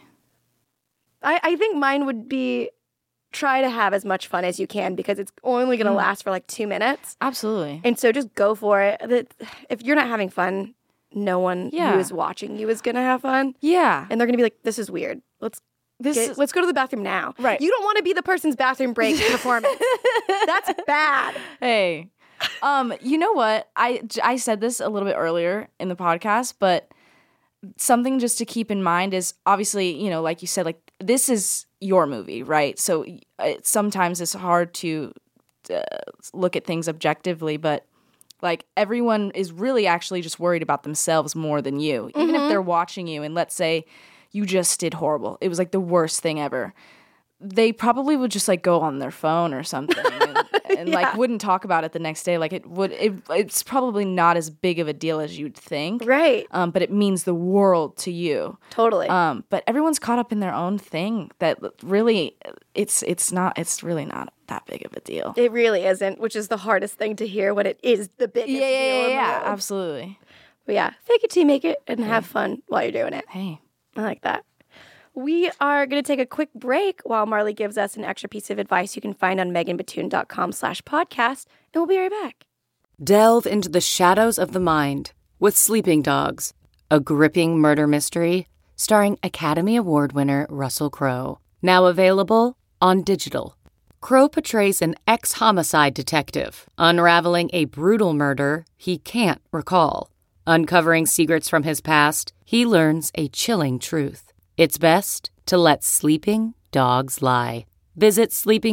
I, I think mine would be try to have as much fun as you can because it's only going to last for like two minutes. Absolutely. And so just go for it. That- If you're not having fun, no one Yeah. who is watching you is going to have fun. Yeah. And they're going to be like, this is weird. Let's This get, is- let's go to the bathroom now. Right. You don't want to be the person's bathroom break performance. That's bad. Hey, um, you know what? I, I said this a little bit earlier in the podcast, but something just to keep in mind is obviously, you know, like you said, like this is your movie, right? So it, sometimes it's hard to uh, look at things objectively, but like everyone is really actually just worried about themselves more than you. Even if they're watching you and let's say you just did horrible. It was like the worst thing ever. They probably would just like go on their phone or something and, and like wouldn't talk about it the next day. Like it would, it, it's probably not as big of a deal as you'd think. Right. Um, but it means the world to you. Totally. Um, but everyone's caught up in their own thing that really, it's it's not, it's really not that big of a deal. it really isn't, which is the hardest thing to hear when it is the biggest Yeah, yeah, deal yeah, in the yeah, world. absolutely. But yeah, fake it till you make it and have fun while you're doing it. Hey. I like that. We are going to take a quick break while Marley gives us an extra piece of advice you can find on meganbatoon.com slash podcast, and we'll be right back. Delve into the shadows of the mind with Sleeping Dogs, a gripping murder mystery starring Academy Award winner Russell Crowe. Now available on digital. Crowe portrays an ex-homicide detective unraveling a brutal murder he can't recall. Uncovering secrets from his past, he learns a chilling truth. It's best to let sleeping dogs lie. Visit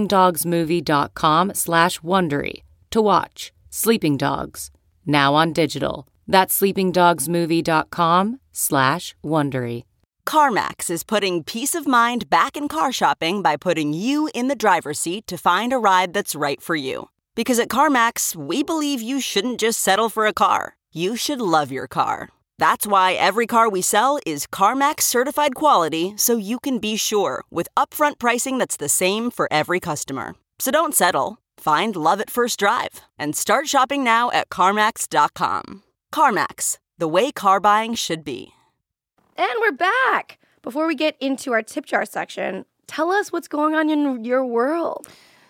sleepingdogsmovie.com slash Wondery to watch Sleeping Dogs, now on digital. That's sleepingdogsmovie.com slash Wondery. CarMax is putting peace of mind back in car shopping by putting you in the driver's seat to find a ride that's right for you. Because at CarMax, we believe you shouldn't just settle for a car. You should love your car. That's why every car we sell is CarMax certified quality, so you can be sure with upfront pricing that's the same for every customer. So don't settle. Find love at first drive and start shopping now at CarMax dot com. CarMax, the way car buying should be. And we're back. Before we get into our tip jar section, tell us what's going on in your world.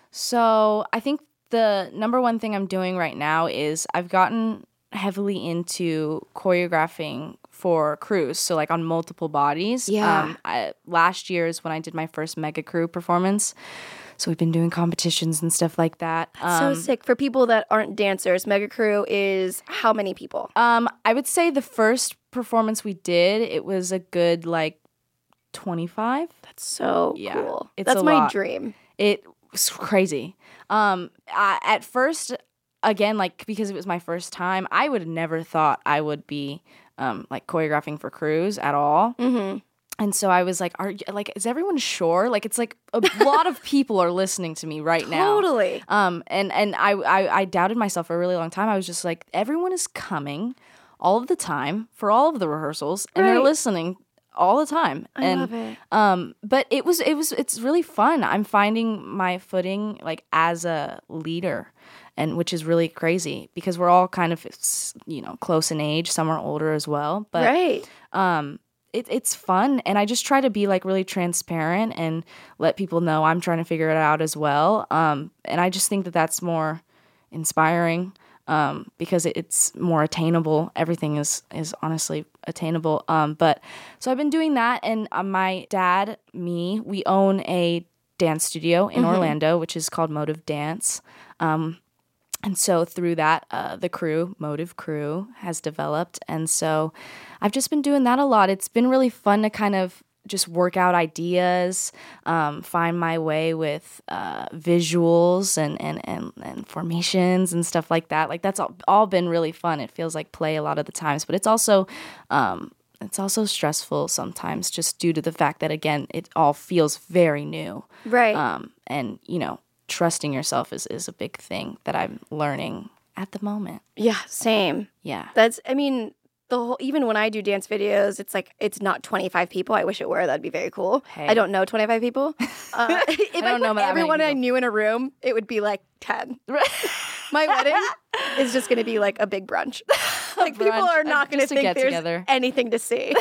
So I think the number one thing I'm doing right now is I've gotten heavily into choreographing for crews, so like on multiple bodies. Yeah. Um, I, last year is when I did my first mega crew performance. So we've been doing competitions and stuff like that. so Um, sick. For people that aren't dancers, Mega Crew is how many people? Um, I would say the first performance we did, it was a good like twenty-five. That's so Yeah, cool. it's That's a my lot. dream. It was crazy. Um, I, at first, again, like because it was my first time, I would have never thought I would be um, like choreographing for crews at all. Mm-hmm. And so I was like, "Are you, like is everyone sure? Like it's like a lot of people are listening to me right now." Totally. Um, and and I, I I doubted myself for a really long time. I was just like, everyone is coming all of the time for all of the rehearsals, and they're Right. listening all the time. I and love it. um, but it was it was it's really fun. I'm finding my footing like as a leader, and which is really crazy because we're all kind of you know close in age. Some are older as well, but right. um. It, it's fun, and I just try to be like really transparent and let people know I'm trying to figure it out as well. Um, and I just think that that's more inspiring um, because it, it's more attainable. Everything is is honestly attainable. Um, but so I've been doing that, and uh, my dad, me, we own a dance studio in Orlando, which is called Motive Dance. Um, And so through that, uh, the crew, Motive Crew, has developed. And so I've just been doing that a lot. It's been really fun to kind of just work out ideas, um, find my way with uh, visuals and, and, and, and formations and stuff like that. Like that's all, all been really fun. It feels like play a lot of the times, but it's also um, it's also stressful sometimes just due to the fact that, again, it all feels very new. Right. Um, and, you know, trusting yourself is, is a big thing that I'm learning at the moment. Yeah, same. Yeah. That's, I mean, the whole, even when I do dance videos, it's like, it's not twenty-five people. I wish it were. That'd be very cool. Hey. I don't know twenty-five people. Uh, if I, don't know put that many everyone I people. knew in a room, it would be like ten. My wedding is just going to be like a big brunch. Like people brunch, are not uh, going to just a think there's get-together. anything to see.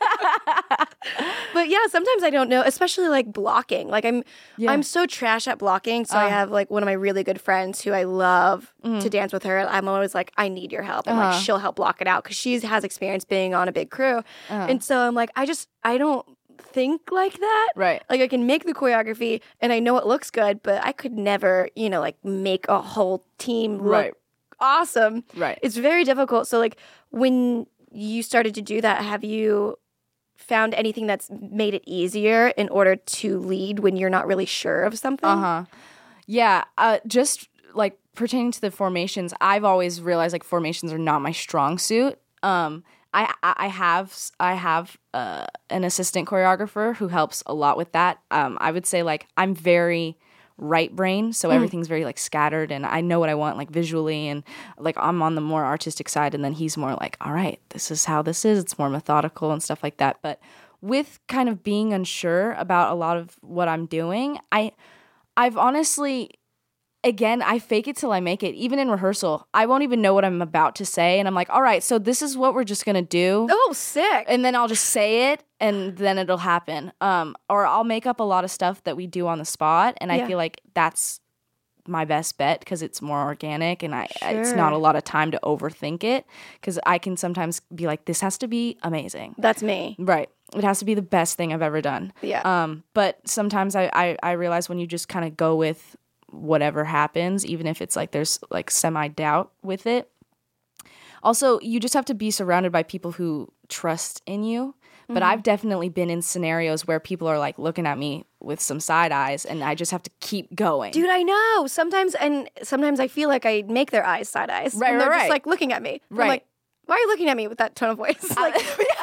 But yeah, sometimes I don't know, especially like blocking. Like I'm Yeah. I'm so trash at blocking. So I Uh. have like one of my really good friends who I love to dance with her. I'm always like, I need your help. And Uh-huh. like she'll help block it out because she has experience being on a big crew. And so I'm like, I just I don't think like that. Right. Like I can make the choreography and I know it looks good, but I could never, you know, like make a whole team look Right. awesome. Right. It's very difficult. So like when you started to do that, have you found anything that's made it easier in order to lead when you're not really sure of something? Uh-huh. Yeah, uh, just like pertaining to the formations, I've always realized like formations are not my strong suit. Um, I I I have I have uh, an assistant choreographer who helps a lot with that. Um, I would say like I'm very right brain, so everything's very like scattered, and I know what I want like visually, and like I'm on the more artistic side, and then he's more like, all right, this is how this is. It's more methodical and stuff like that. But with kind of being unsure about a lot of what I'm doing, I I've honestly, again, I fake it till I make it. Even in rehearsal, I won't even know what I'm about to say. And I'm like, all right, so this is what we're just going to do. Oh, sick. And then I'll just say it and then it'll happen. Um, or I'll make up a lot of stuff that we do on the spot. And Yeah. I feel like that's my best bet because it's more organic and I it's Sure. not a lot of time to overthink it because I can sometimes be like, this has to be amazing. That's me. Right. It has to be the best thing I've ever done. Yeah. Um, but sometimes I, I, I realize when you just kind of go with whatever happens, even if it's like there's like semi-doubt with it. Also, you just have to be surrounded by people who trust in you. But I've definitely been in scenarios where people are like looking at me with some side eyes and I just have to keep going. Dude, I know. Sometimes, and sometimes I feel like I make their eyes side eyes. Right, and they're right, just right. like looking at me. Right. I'm like, why are you looking at me with that tone of voice? Like,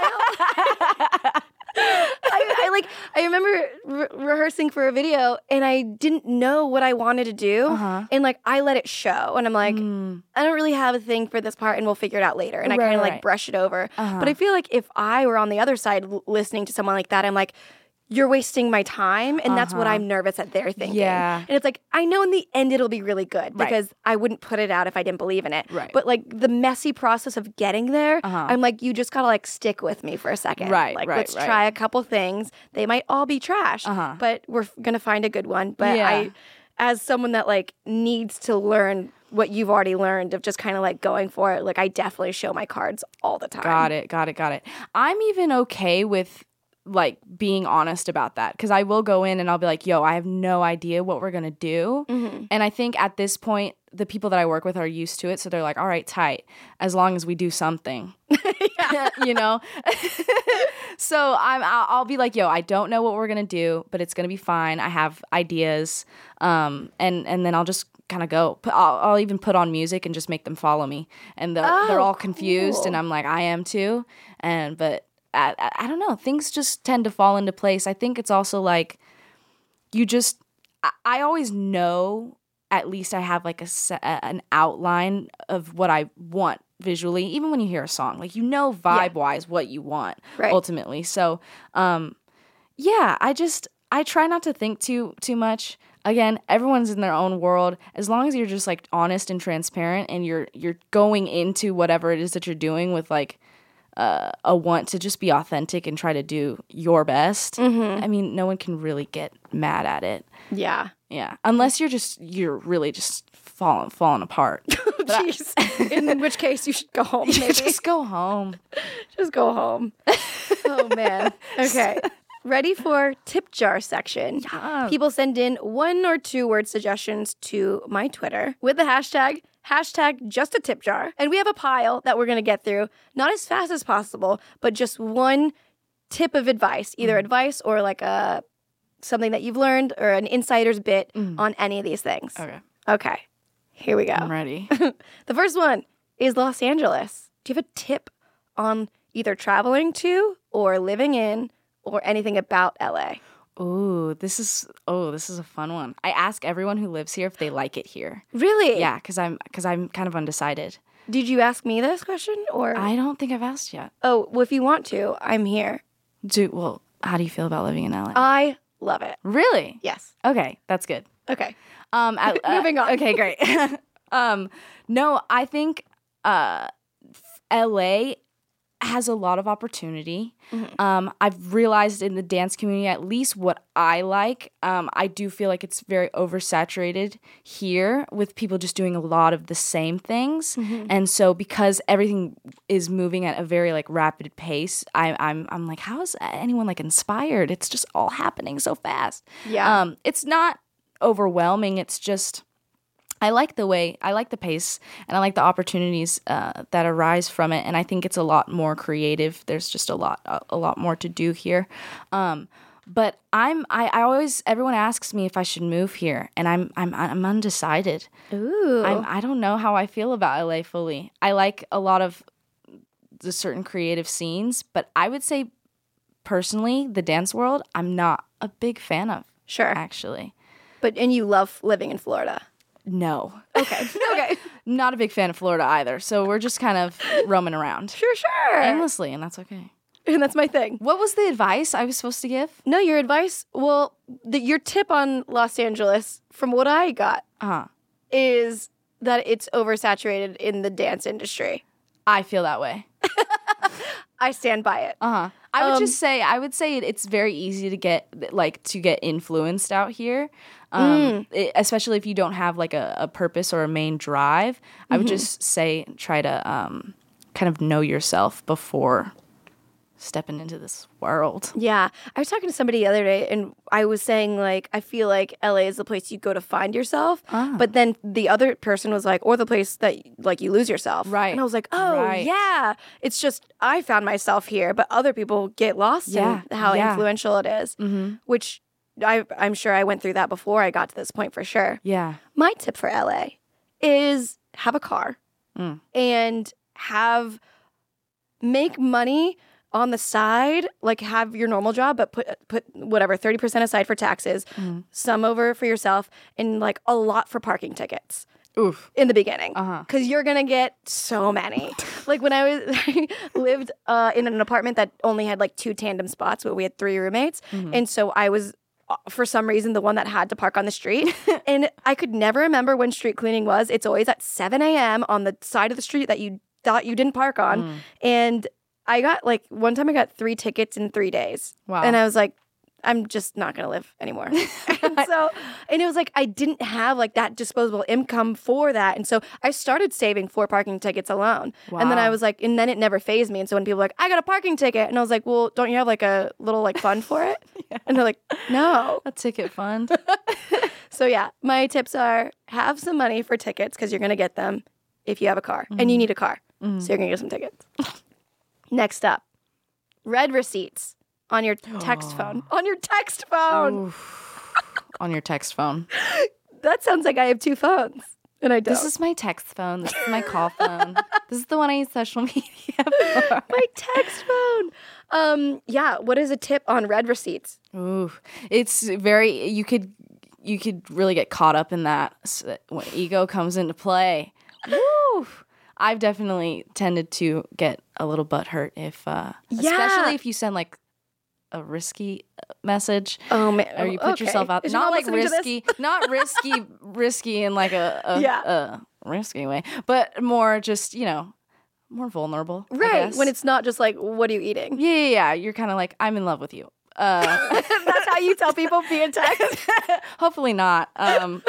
I, I like. I remember re- rehearsing for a video, and I didn't know what I wanted to do, Uh-huh. and like I let it show, and I'm like, I don't really have a thing for this part, and we'll figure it out later, and I Right, kind of right. like brush it over. Uh-huh. But I feel like if I were on the other side l- listening to someone like that, I'm like, you're wasting my time, and that's what Uh-huh. I'm nervous that they're thinking. Yeah. And it's like, I know in the end it'll be really good Right. because I wouldn't put it out if I didn't believe in it. Right. But like the messy process of getting there, Uh-huh. I'm like, you just gotta like stick with me for a second. Right, Like, right, let's right. try a couple things. They might all be trash, Uh-huh. but we're f- gonna find a good one. But Yeah. I, as someone that like needs to learn what you've already learned of just kind of like going for it, like I definitely show my cards all the time. Got it, got it, got it. I'm even okay with like being honest about that because I will go in and I'll be like, yo, I have no idea what we're gonna do. Mm-hmm. And I think at this point, the people that I work with are used to it. So they're like, all right, tight, as long as we do something, you know? So I'm, I'll, I'll be like, yo, I don't know what we're gonna do, but it's gonna be fine. I have ideas. Um, and, and then I'll just kind of go. Put- I'll, I'll even put on music and just make them follow me. And they're, they're Oh, all confused. cool. And I'm like, I am too. And, but I, I, I don't know. Things just tend to fall into place. I think it's also like you just, I, I always know, at least I have like a se- a- an outline of what I want visually, even when you hear a song, like, you know, vibe wise what you want Right. ultimately. So, um, yeah, I just, I try not to think too, too much. Again, everyone's in their own world. As long as you're just like honest and transparent and you're, you're going into whatever it is that you're doing with like, Uh, a want to just be authentic and try to do your best. Mm-hmm. I mean, no one can really get mad at it. Yeah. Yeah, unless you're just you're really just falling falling apart. But I- Jeez. In which case you should go home. Maybe. just go home. Just go home. Oh, man. Okay. Ready for tip jar section. Yeah. People send in one or two word suggestions to my Twitter with the hashtag, hashtag just a tip jar. And we have a pile that we're going to get through, not as fast as possible, but just one tip of advice, either mm. advice or like a something that you've learned or an insider's bit mm. on any of these things. Okay. Okay. Here we go. I'm ready. The first one is Los Angeles. Do you have a tip on either traveling to or living in or anything about L A? Ooh, this is oh, this is a fun one. I ask everyone who lives here if they like it here. Really? Yeah, because I'm because I'm kind of undecided. Did you ask me this question or? I don't think I've asked yet. Oh, well, if you want to, I'm here. Do well. How do you feel about living in L A? I love it. Really? Yes. Okay, that's good. Okay. Um, at, uh, Moving on. Okay, great. um, no, I think uh, L A has a lot of opportunity. Mm-hmm. Um, I've realized in the dance community, at least what I like, um, I do feel like it's very oversaturated here with people just doing a lot of the same things. Mm-hmm. And so because everything is moving at a very like rapid pace, I, I'm I'm like, how is anyone like inspired? It's just all happening so fast. Yeah. Um, it's not overwhelming. It's just I like the way, I like the pace, and I like the opportunities uh, that arise from it, and I think it's a lot more creative. There's just a lot, a, a lot more to do here. Um, but I'm, I, I always, everyone asks me if I should move here, and I'm, I'm, I'm undecided. Ooh. I'm, I don't know how I feel about L A fully. I like a lot of the certain creative scenes, but I would say, personally, the dance world, I'm not a big fan of. Sure. Actually. But, and you love living in Florida. No. Okay. Okay. Not a big fan of Florida either. So we're just kind of roaming around. Sure, sure. Aimlessly, and that's okay. And that's my thing. What was the advice I was supposed to give? No, your advice, well, the, your tip on Los Angeles, from what I got, Uh-huh. is that it's oversaturated in the dance industry. I feel that way. I stand by it. Uh-huh. I would Um, just say, I would say it, it's very easy to get, like, to get influenced out here. Um, Mm. it, especially if you don't have, like, a, a purpose or a main drive. Mm-hmm. I would just say, try to um, kind of know yourself before stepping into this world. Yeah. I was talking to somebody the other day, and I was saying, like, I feel like L A is the place you go to find yourself. Ah. But then the other person was like, or the place that, like, you lose yourself. Right. And I was like, oh, Right. yeah. It's just, I found myself here, but other people get lost Yeah. in how Yeah. influential it is, Mm-hmm. which I, I'm sure I went through that before I got to this point for sure. Yeah. My tip for L A is have a car Mm. and have, make money on the side, like have your normal job, but put put whatever thirty percent aside for taxes, Mm. some over for yourself, and like a lot for parking tickets Oof. in the beginning. Uh-huh. Because you're going to get so many. Like when I was I lived uh, in an apartment that only had like two tandem spots, where we had three roommates. Mm-hmm. And so I was, uh, for some reason, the one that had to park on the street. And I could never remember when street cleaning was. It's always at seven a.m. on the side of the street that you thought you didn't park on. Mm. And I got like, one time I got three tickets in three days. Wow. And I was like, I'm just not going to live anymore. And so, and it was like, I didn't have like that disposable income for that. And so I started saving for parking tickets alone. And then I Wow. was like, and then it never fazed me. And so when people were like, I got a parking ticket. And I was like, well, don't you have like a little like fund for it? Yeah. And they're like, no. A ticket fund. So yeah, my tips are have some money for tickets because you're going to get them if you have a car. Mm-hmm. And you need a car. Mm-hmm. So you're going to get some tickets. Next up, red receipts on your text phone. On your text phone. On your text phone. That sounds like I have two phones, and I don't. This is my text phone. This is my call phone. This is the one I use social media for. my text phone. Um, yeah. What is a tip on red receipts? Ooh, it's very. You could, you could really get caught up in that when ego comes into play. Woo! I've definitely tended to get a little butthurt if, uh, Yeah. especially if you send like a risky message. Oh man, Or you put okay. yourself out. Is your Not mom like listening to this? risky, not risky, risky in like a, a, Yeah. a risky way, but more just, you know, more vulnerable. I Right. guess. When it's not just like, what are you eating? Yeah, yeah, yeah. You're kind of like, I'm in love with you. Uh, That's how you tell people via text. hopefully not. Um,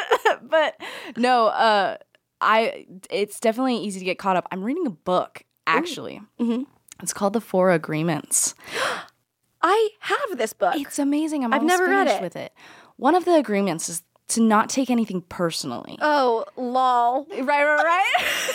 but no, uh, I. It's definitely easy to get caught up. I'm reading a book actually. Mm-hmm. It's called The Four Agreements. I have this book. It's amazing. I'm I've almost never read finished it. with it. One of the agreements is to not take anything personally. Oh, lol. Right, right,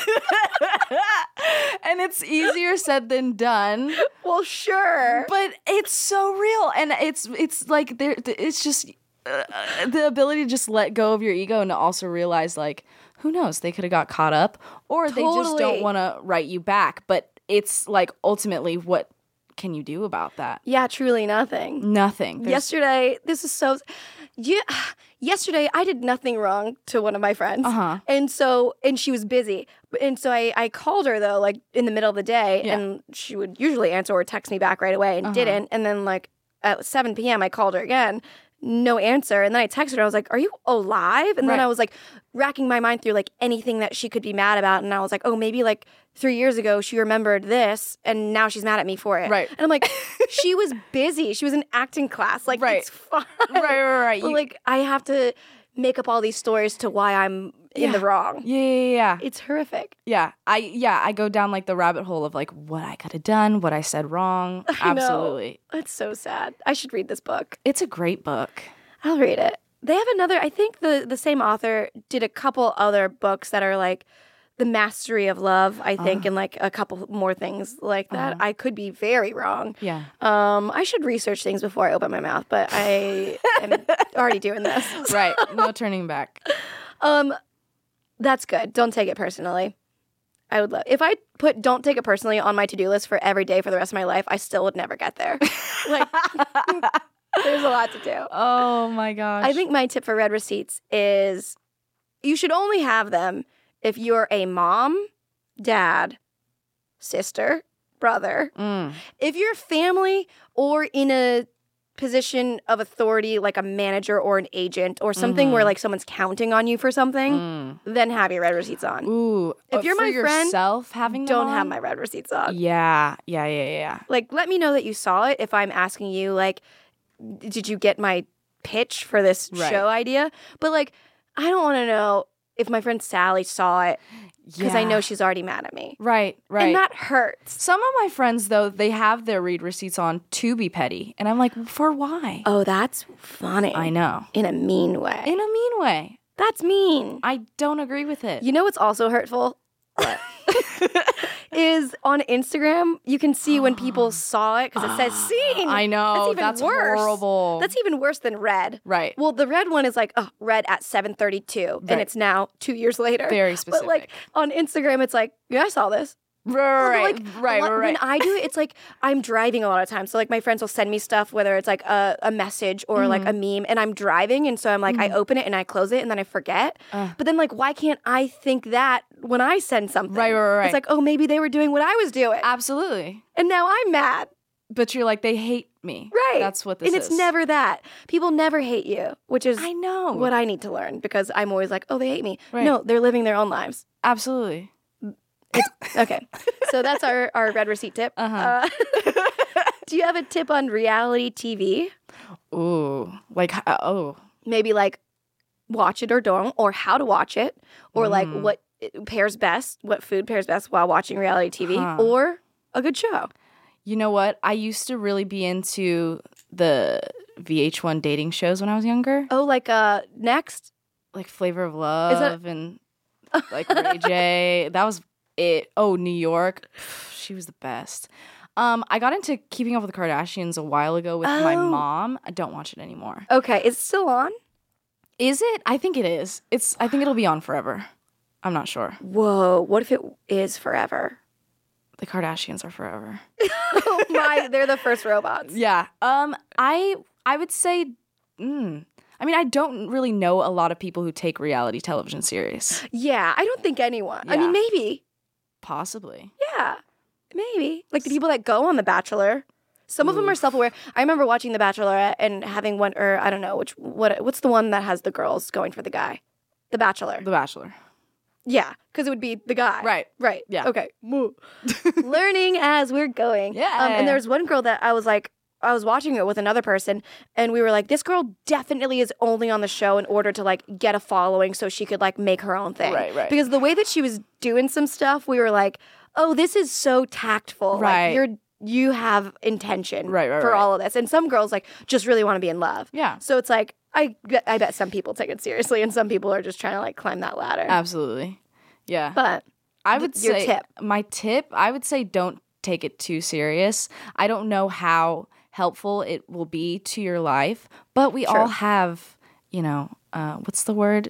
right. And it's easier said than done. Well, sure. But it's so real. And it's it's like there it's just uh, the ability to just let go of your ego and to also realize, like, who knows, they could have got caught up, or they just Totally. don't want to write you back. But it's like, ultimately, what can you do about that? Yeah, truly nothing. Nothing. There's- Yesterday, this is so. Yeah, yesterday I did nothing wrong to one of my friends, Uh-huh. and so and she was busy, and so I I called her though, like in the middle of the day, Yeah. and she would usually answer or text me back right away, and Uh-huh. didn't, and then like at seven p.m. I called her again. No answer. And then I texted her. I was like, are you alive? And then Right. I was like racking my mind through like anything that she could be mad about. And I was like, oh, maybe like three years ago she remembered this and now she's mad at me for it. Right. And I'm like, she was busy. She was in acting class. Like, Right. it's fine. Right, right, right. But You- like, I have to make up all these stories to why I'm in the Yeah. wrong. Yeah, yeah, yeah. It's horrific. Yeah, I yeah, I go down like the rabbit hole of like what I could have done, what I said wrong. I know. Absolutely. It's so sad. I should read this book. It's a great book. I'll read it. They have another, I think the, the same author did a couple other books that are like The Mastery of Love, I think, Uh-huh. and like a couple more things like that. Uh-huh. I could be very wrong. Yeah. Um, I should research things before I open my mouth, but I am already doing this. Right. No turning back. Um, that's good. Don't take it personally. I would love if I put "don't take it personally" on my to-do list for every day for the rest of my life. I still would never get there. Like, there's a lot to do. Oh my gosh. I think my tip for red receipts is you should only have them if you're a mom, dad, sister, brother. Mm. If you're family or in a position of authority like a manager or an agent or something where like someone's counting on you for something, Mm. then have your red receipts on. Ooh. If uh, you're for my friend, yourself having them Don't have on? my red receipts on. Yeah. Yeah, yeah, yeah. Like, let me know that you saw it if I'm asking you, like, did you get my pitch for this Right. show idea? But, like, I don't want to know if my friend Sally saw it because I Yeah. know she's already mad at me. Right, right. And that hurts. Some of my friends, though, they have their read receipts on to be petty. And I'm like, for why? Oh, that's funny. I know. In a mean way. In a mean way. That's mean. I don't agree with it. You know what's also hurtful? What? Is on Instagram, you can see when people saw it because it says seen. I know. That's even That's worse. horrible. That's even worse than red. Right. Well, the red one is like, oh, red at seven thirty-two, Right. and it's now two years later. Very But like specific. on Instagram, it's like, yeah, I saw this. Right, But, right, like, right, a lot- right, When right. I do it, it's like I'm driving a lot of times. So like my friends will send me stuff, whether it's like a, a message or like a Mm-hmm. meme, and I'm driving, and so I'm like, I open it and I close it, and then I forget. But then like, why can't I think that when I send something? Right, right, right. It's like, oh, maybe they were doing what I was doing, Absolutely. and now I'm mad. But you're like, they hate me. Right. That's what this and is. it's never that. People never hate you, which is I know. what I need to learn because I'm always like, oh, they hate me. Right. No, they're living their own lives. Absolutely. Okay. So that's our, our red receipt tip. Uh-huh. Uh, do you have a tip on reality T V? Ooh. Like, uh, oh. Maybe like watch it or don't, or how to watch it, or like Mm. what it pairs best, what food pairs best while watching reality T V, Huh. or a good show. You know what? I used to really be into the V H one dating shows when I was younger. Oh, like uh, Next? Like Flavor of Love that- and like Ray J. That was it. Oh, New York. She was the best. Um, I got into Keeping Up with the Kardashians a while ago with my Oh. mom. I don't watch it anymore. Okay. Is it still on? Is it? I think it is. It's. I think it'll be on forever. I'm not sure. Whoa. What if it is forever? The Kardashians are forever. Oh my, they're the first robots. Yeah. Um. I. I would say. Mm, I mean, I don't really know a lot of people who take reality television serious. Yeah, I don't think anyone. I Yeah. mean, maybe. Possibly. Yeah, maybe. Like the people that go on The Bachelor. Some of them are self-aware. I remember watching The Bachelorette and having one, or I don't know which. What? What's the one that has the girls going for the guy? The Bachelor. The Bachelor. Yeah, because it would be the guy. Right. Right. Yeah. Okay. Learning as we're going. Yeah. Um, and there was one girl that I was like, I was watching it with another person, and we were like, this girl definitely is only on the show in order to like get a following so she could like make her own thing. Right, right. Because the way that she was doing some stuff, we were like, oh, this is so tactful. Right. Like, you're you have intention Right, right, for right. all of this. And some girls like just really want to be in love. Yeah. So it's like, I bet- I bet some people take it seriously, and some people are just trying to like climb that ladder. Absolutely. Yeah. But I would your say tip. my tip, I would say don't take it too serious. I don't know how helpful it will be to your life, but we True. all have, you know, uh, what's the word?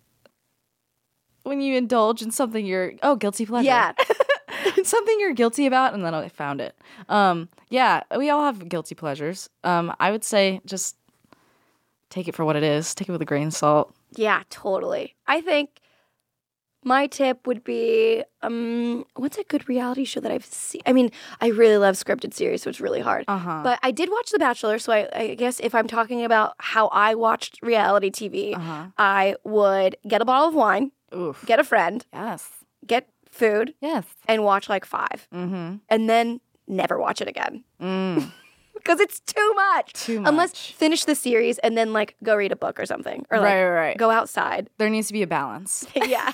When you indulge in something you're, oh, guilty pleasure. Yeah. Something you're guilty about, and then I found it. Um, yeah, we all have guilty pleasures. Um, I would say just take it for what it is. Take it with a grain of salt. Yeah, totally. I think my tip would be, um, what's a good reality show that I've seen? I mean, I really love scripted series, so it's really hard. Uh-huh. But I did watch The Bachelor, so I, I guess if I'm talking about how I watched reality T V, Uh-huh. I would get a bottle of wine, Oof. get a friend, Yes. get food, Yes. and watch like five. Mm-hmm. And then never watch it again. Mm. Because it's too much. Too Unless much. finish the series and then like go read a book or something. Or like Right, right, right. go outside. There needs to be a balance. Yeah.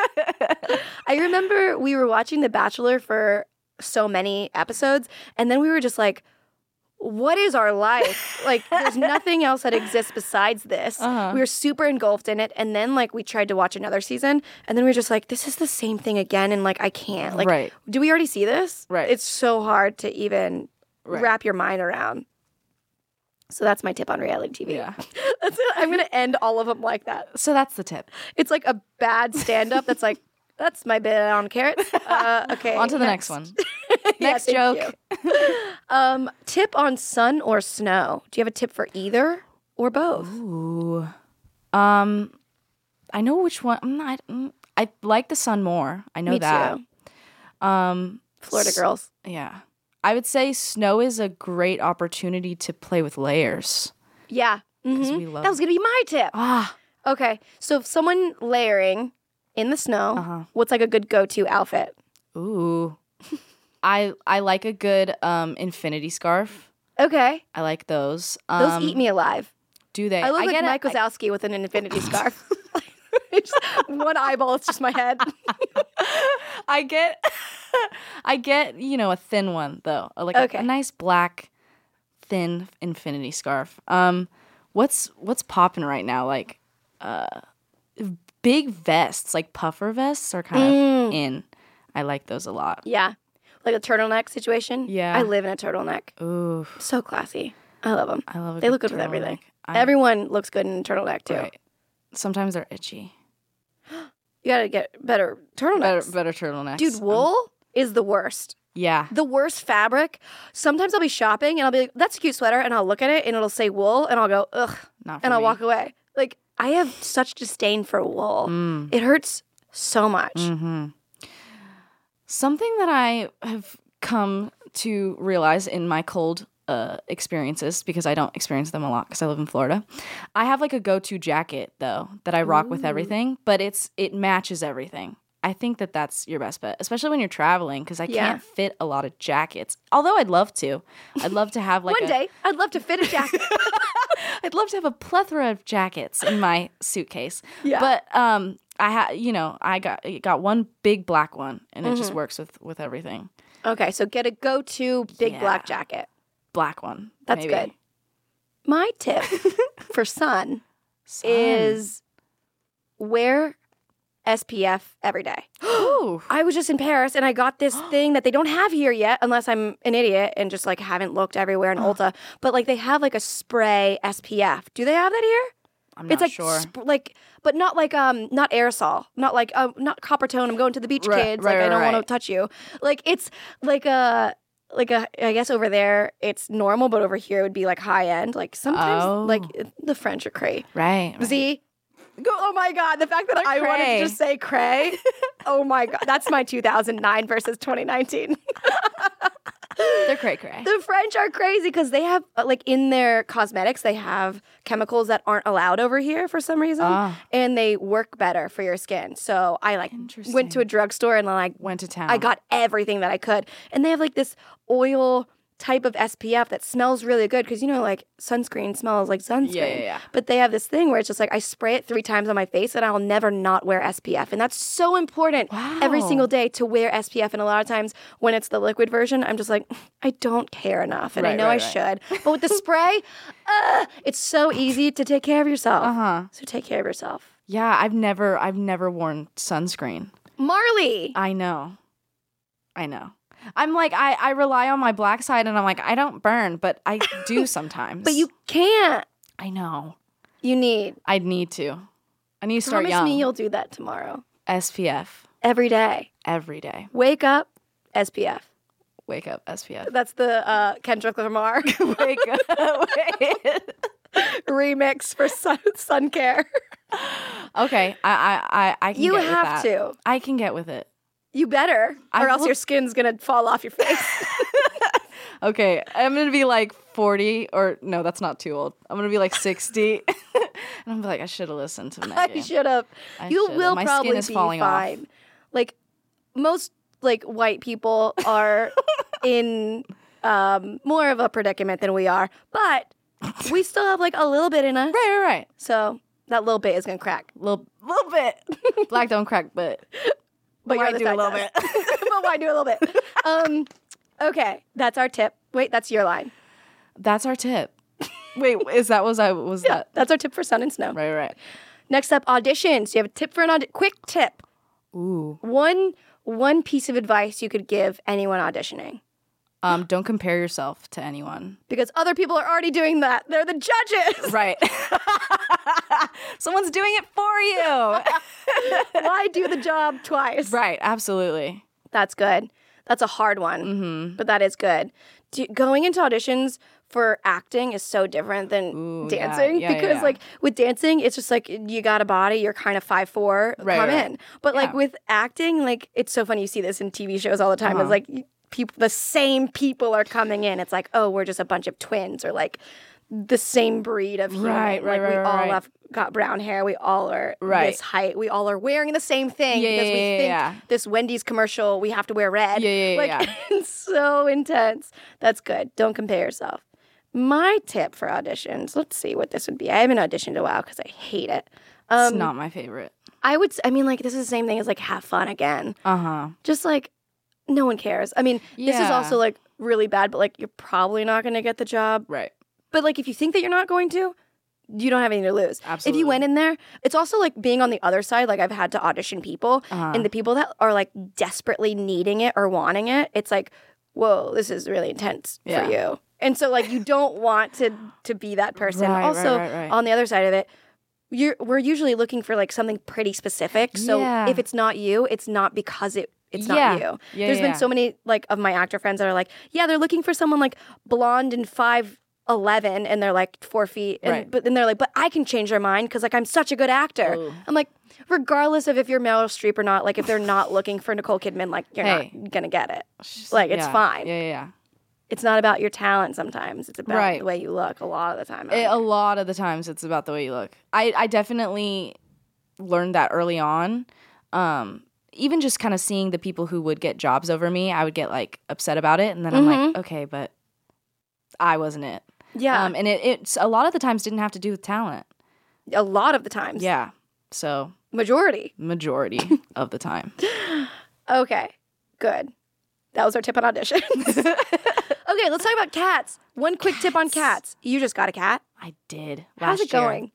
I remember we were watching The Bachelor for so many episodes, and then we were just like, what is our life? Like, there's nothing else that exists besides this. Uh-huh. We were super engulfed in it, and then, like, we tried to watch another season, and then we were just like, this is the same thing again, and, like, I can't. Like, Right. do we already see this? Right. It's so hard to even Right. wrap your mind around. So that's my tip on reality T V. Yeah. That's it. I'm going to end all of them like that. So that's the tip. It's like a bad stand-up that's like, that's my bit on carrots. Uh, okay. On to the next, one. Yeah, Next thank joke. you. um, tip on sun or snow. Do you have a tip for either or both? Ooh. Um, I know which one. mm, I, mm, I like the sun more. I know Me that. too. Um, Florida s- girls. Yeah. I would say snow is a great opportunity to play with layers. Yeah. Mhm. we love- That was going to be my tip. Ah. Okay. So if someone layering in the snow, Uh-huh. what's like a good go-to outfit? Ooh. I I like a good um infinity scarf. Okay. I like those. Those Um, eat me alive. Do they? I look like get Mike it. I- Wazowski with an infinity scarf. It's just one eyeball, it's just my head. I get, I get, you know, a thin one though, like Okay. a, a nice black, thin infinity scarf. Um, what's what's popping right now? Like, uh, big vests, like puffer vests, are kind Mm. of in. I like those a lot. Yeah. Like a turtleneck situation. Yeah. I live in a turtleneck. Ooh, So classy. I love them. I love. A They good look good with everything. turtleneck. I- Everyone looks good in a turtleneck too. Right. Sometimes they're itchy. You gotta get better turtlenecks. Better, better turtlenecks. Dude, Um, wool is the worst. yeah. The worst fabric. Sometimes I'll be shopping and I'll be like, that's a cute sweater, and I'll look at it and it'll say wool, and I'll go, ugh, Not for and I'll me. walk away. Like, I have such disdain for wool. Mm. It hurts so much. Mm-hmm. Something that I have come to realize in my cold uh, experiences, because I don't experience them a lot because I live in Florida, I have like a go-to jacket though that I rock with everything, but it's it matches everything. I think that that's your best bet, especially when you're traveling, because I Yeah. can't fit a lot of jackets. Although I'd love to. I'd love to have like One a, day, I'd love to fit a jacket. I'd love to have a plethora of jackets in my suitcase. Yeah. But um, I ha you know, I got got one big black one, and it just Mm-hmm. works with with everything. Okay, so get a go-to big Yeah. black jacket. Black one. That's maybe. good. My tip for sun Sun. is wear S P F every day. Ooh. I was just in Paris and I got this thing that they don't have here yet, unless I'm an idiot and just like haven't looked everywhere in Ulta. But like they have like a spray S P F. Do they have that here? I'm It's not like sure. sp- like, but not like um, not aerosol, not like um, not copper tone. I'm going to the beach, Right, kids. right, like I don't right, want right. to touch you. Like it's like a. Like a, I guess over there it's normal, but over here it would be like high end. Like sometimes, Oh. like the French are cray. right. right. Z, go, oh my god, the fact that They're I wanted cray. to just say cray. Oh my god, that's my two thousand nine versus twenty nineteen. They're cray cray. The French are crazy because they have, uh, like, in their cosmetics, they have chemicals that aren't allowed over here for some reason, Ah. and they work better for your skin. So I like went to Interesting. a drugstore and like Went to town. I got everything that I could, and they have like this oil type of S P F that smells really good because, you know, like sunscreen smells like sunscreen. Yeah, yeah, yeah. But they have this thing where it's just like I spray it three times on my face and I'll never not wear S P F. And that's so important Wow. every single day to wear S P F. And a lot of times when it's the liquid version, I'm just like, I don't care enough. And I Right, know right, I right. should. But with the spray, uh, it's so easy to take care of yourself. Uh-huh. So take care of yourself. Yeah, I've never I've never worn sunscreen. Marley! I know. I know. I'm like, I, I rely on my black side and I'm like, I don't burn, but I do sometimes. But you can't. I know. You need. I need to. I need to start Promise young. me you'll do that tomorrow. S P F Every day. every day. Wake up, S P F. Wake up, S P F. That's the uh, Kendrick Lamar Wake up. Wait. remix for sun, sun care. Okay, I I I, I can You get with have that. to. I can get with it. You better, I or else will- your skin's gonna fall off your face. Okay, I'm gonna be like forty, or no, that's not too old. I'm gonna be like sixty, and I'm gonna be like, I should have listened to Megan. I should have. I You should've. will My probably skin is be falling off. fine. Like most, like white people are in um, more of a predicament than we are, but we still have like a little bit in us. Right, right, right. So that little bit is gonna crack. Little, little bit. Black don't crack, but But White your other do a side little does. bit. But why do a little bit? Um, okay, that's our tip. Wait, that's your line. that's our tip. Wait, is that was I was that That's our tip for sun and snow. right? Right. Next up, auditions. Do you have a tip for an audition? Quick tip. Ooh. One one piece of advice you could give anyone auditioning. Um, don't compare yourself to anyone. Because other people are already doing that. They're the judges. Right. Someone's doing it for you. Why do the job twice? Right. Absolutely. That's good. That's a hard one, Mm-hmm. but that is good. Do, going into auditions for acting is so different than Ooh, yeah. dancing Yeah, yeah, because, yeah. like, with dancing, it's just like you got a body, you're kind of five foot four, Right, come right. in. But like Yeah. with acting, like it's so funny. You see this in T V shows all the time. Uh-huh. It's like you- people, the same people are coming in. It's like, oh, we're just a bunch of twins, or like the same breed of human. Right, right, like we right, all right. have got brown hair. We all are Right. this height. We all are wearing the same thing Yeah, because we yeah, yeah, think yeah. this Wendy's commercial, we have to wear red. Yeah, yeah, yeah, Like, yeah. it's so intense. That's good. Don't compare yourself. My tip for auditions, let's see what this would be. I haven't auditioned in a while because I hate it. It's Um, not my favorite. I would, s- I mean, like, this is the same thing as like have fun again. Uh huh. Just like, no one cares. I mean, this is Yeah. also like really bad, but like, you're probably not going to get the job. Right. But like, if you think that you're not going to, you don't have anything to lose. If Absolutely. you went in there, it's also like being on the other side. Like I've had to audition people, Uh-huh. and the people that are like desperately needing it or wanting it, it's like, whoa, this is really intense Yeah. for you. And so like you don't want to to be that person. Right, right, also, right, right. on the other side of it, you're we're usually looking for like something pretty specific. So Yeah. if it's not you, it's not because it. It's not Yeah. you. Yeah, There's yeah. been so many like of my actor friends that are like, yeah, they're looking for someone like blonde and five eleven, and they're like four feet. And, Right. But then they're like, but I can change their mind because like I'm such a good actor. Ooh. I'm like, regardless of if you're Meryl Streep or not, like if they're not looking for Nicole Kidman, like you're Hey. not gonna get it. Like it's Yeah. fine. Yeah, yeah, yeah. It's not about your talent. Sometimes it's about Right. the way you look. A lot of the time. It, a lot of the times it's about the way you look. I, I definitely learned that early on. Um, even just kind of seeing the people who would get jobs over me, I would get like upset about it. And then I'm like, okay, but I wasn't it. yeah, Um, and it, it's a lot of the times didn't have to do with talent. a lot of the times. Yeah. So majority. majority of the time. Okay, good. That was our tip on auditions. Okay, let's talk about cats. One quick tip on cats. You just got a cat. I did. How's last it year. going?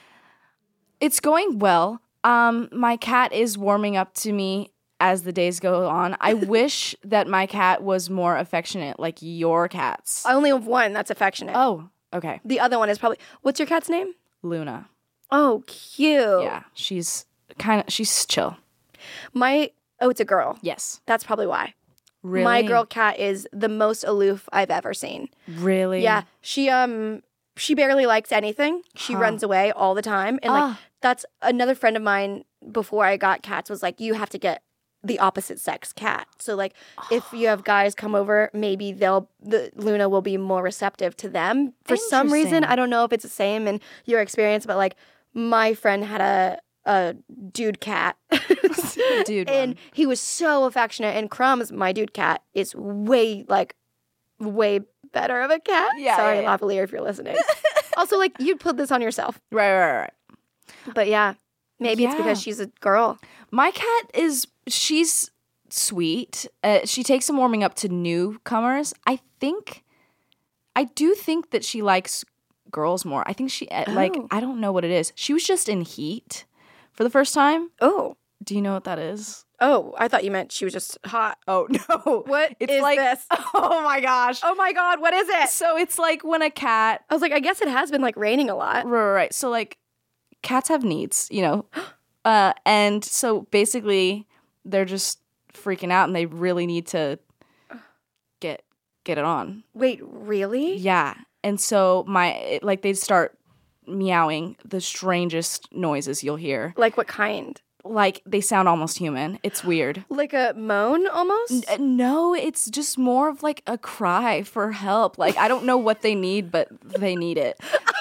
It's going well. Um, my cat is warming up to me as the days go on. I wish that my cat was more affectionate, like your cats. I only have one that's affectionate. Oh, okay. The other one is probably. What's your cat's name? Luna. Oh, cute. Yeah, she's kind of she's chill. My oh, it's a girl. Yes. That's probably why. Really? My girl cat is the most aloof I've ever seen. Really? Yeah, she um she barely likes anything. She Huh. runs away all the time, and like Ah. that's another friend of mine before I got cats was like, you have to get the opposite sex cat. So like if you have guys come over, maybe they'll the Luna will be more receptive to them. For some reason, Interesting. I don't know if it's the same in your experience, but like my friend had a a dude cat. Dude and one. he was so affectionate, and Crumbs, my dude cat, is way like way better of a cat. Yeah, Sorry, yeah, yeah. Lavalier, if you're listening. Also, like, you'd put this on yourself. Right, right, right. But yeah, maybe it's Yeah. because she's a girl. My cat is, she's sweet. Uh, she takes some warming up to newcomers. I think, I do think that she likes girls more. I think she, uh, like, Oh. I don't know what it is. She was just in Heat for the first time. Oh. Do you know what that is? Oh, I thought you meant she was just hot. Oh, no. What it's is like, this? Oh my gosh. Oh my God, what is it? So it's like when a cat, I was like, I guess it has been like raining a lot. right, right, right. So like cats have needs, you know, uh, and so basically they're just freaking out and they really need to get get it on. Wait, really? Yeah, and so my it, like they start meowing the strangest noises you'll hear. Like what kind? Like they sound almost human. It's weird. Like a moan almost? Uh, No, it's just more of like a cry for help. Like I don't know what they need, but they need it.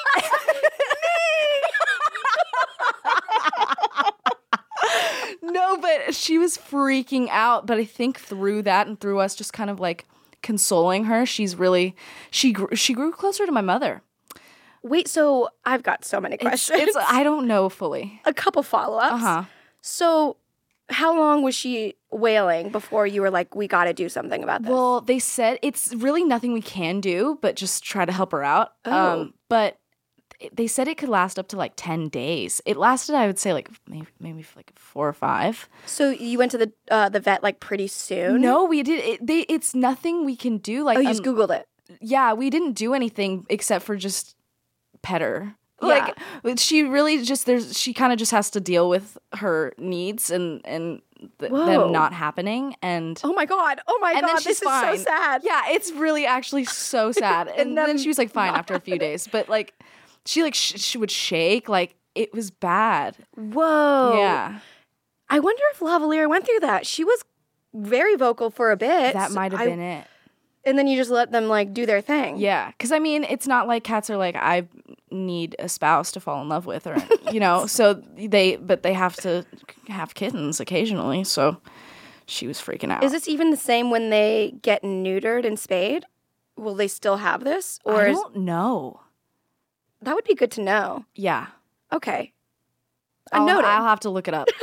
No, but she was freaking out. But I think through that and through us just kind of like consoling her, she's really she grew, she grew closer to my mother. Wait, so I've got so many It's, questions. it's I don't know fully. a couple follow-ups. Uh huh. So how long was she wailing before you were like, we got to do something about this? Well, they said it's really nothing we can do, but just try to help her out. Oh. Um, but they said it could last up to like ten days. It lasted, I would say, like maybe maybe for like four or five. So you went to the uh, the vet like pretty soon? No, we did. It, they, it's nothing we can do. Like, Oh, you just um, Googled it. yeah, we didn't do anything except for just pet her. Yeah. Like she really just there's she kind of just has to deal with her needs and and th- Whoa. them not happening and Oh my God. Oh my and God. then This she's is fine. so sad. Yeah, it's really actually so sad. and And then, then she was like fine not after a few days, but like she like sh- she would shake like it was bad. Whoa. Yeah, I wonder if Lavalier went through that. She was very vocal for a bit. that might have I- been it. And then you just let them like do their thing. Yeah, because I mean, it's not like cats are like I need a spouse to fall in love with, or you know. So they, but they have to have kittens occasionally. So she was freaking out. Is this even the same when they get neutered and spayed? Will they still have this? Or I is, don't know. that would be good to know. Yeah, Okay. I I'll, noted. I'll have to look it up.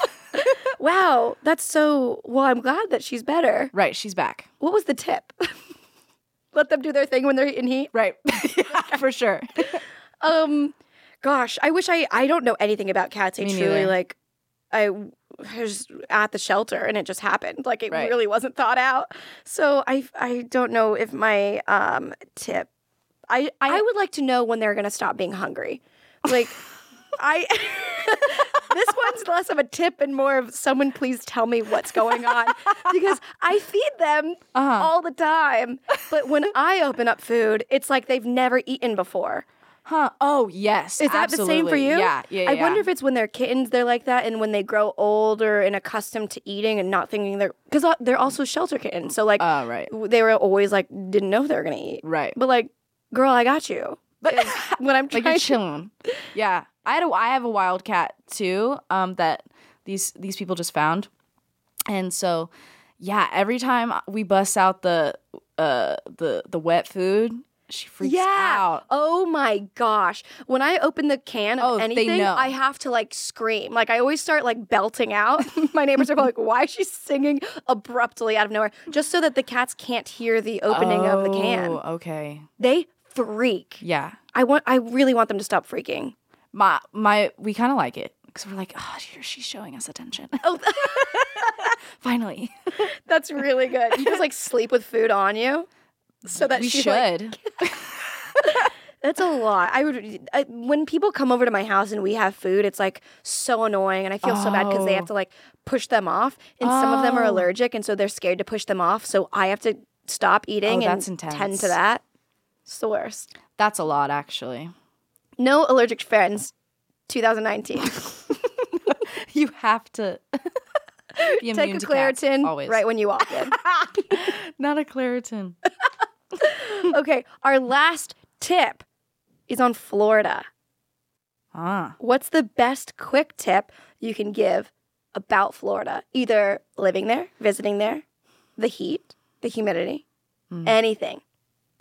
Wow, that's so. Well, I'm glad that she's better. Right, she's back. What was the tip? Let them do their thing when they're in heat. Right, yeah, for sure. Um, gosh, I wish I. I don't know anything about cats. I Me truly neither. like. I was at the shelter and it just happened. Like it Right. really wasn't thought out. So I. I don't know if my um tip. I. I, would like to know when they're gonna stop being hungry. Like, I. This one's less of a tip and more of someone please tell me what's going on because I feed them Uh-huh. all the time. But when I open up food, it's like they've never eaten before. Huh? Oh yes. Is that the same for absolutely. you? Yeah, yeah. I yeah. wonder if it's when they're kittens they're like that, and when they grow older and accustomed to eating and not thinking they're because they're also shelter kittens. So like, Oh right, they were always like didn't know they were gonna eat. right. But like, girl, I got you. But when I'm Like trying you're to chilling. Yeah, I had a I have a wild cat too. Um, that these these people just found, and so yeah, every time we bust out the uh the the wet food, she freaks yeah. out. Oh my gosh. When I open the can of Oh, they anything, know. I have to like scream. Like I always start like belting out. My neighbors are like, why is she singing abruptly out of nowhere? Just so that the cats can't hear the opening of the can. Oh, okay. They freak. Yeah, I want I really want them to stop freaking. my my we kind of like it because we're like, oh, she's showing us attention. Oh, Finally, that's really good. You just like sleep with food on you so that we she's like, should. that's a lot. I would I, when people come over to my house and we have food, it's like so annoying, and I feel so bad because they have to like push them off, and some of them are Oh. allergic, and so they're scared to push them off. So I have to stop eating Oh, and that's intense. tend to that. It's the worst. That's a lot, actually. No allergic friends, twenty nineteen. You have to be immune Take a to cats, Claritin always. right when you walk in. Not a Claritin. Okay, our last tip is on Florida. Ah. What's the best quick tip you can give about Florida? Either living there, visiting there, the heat, the humidity, anything.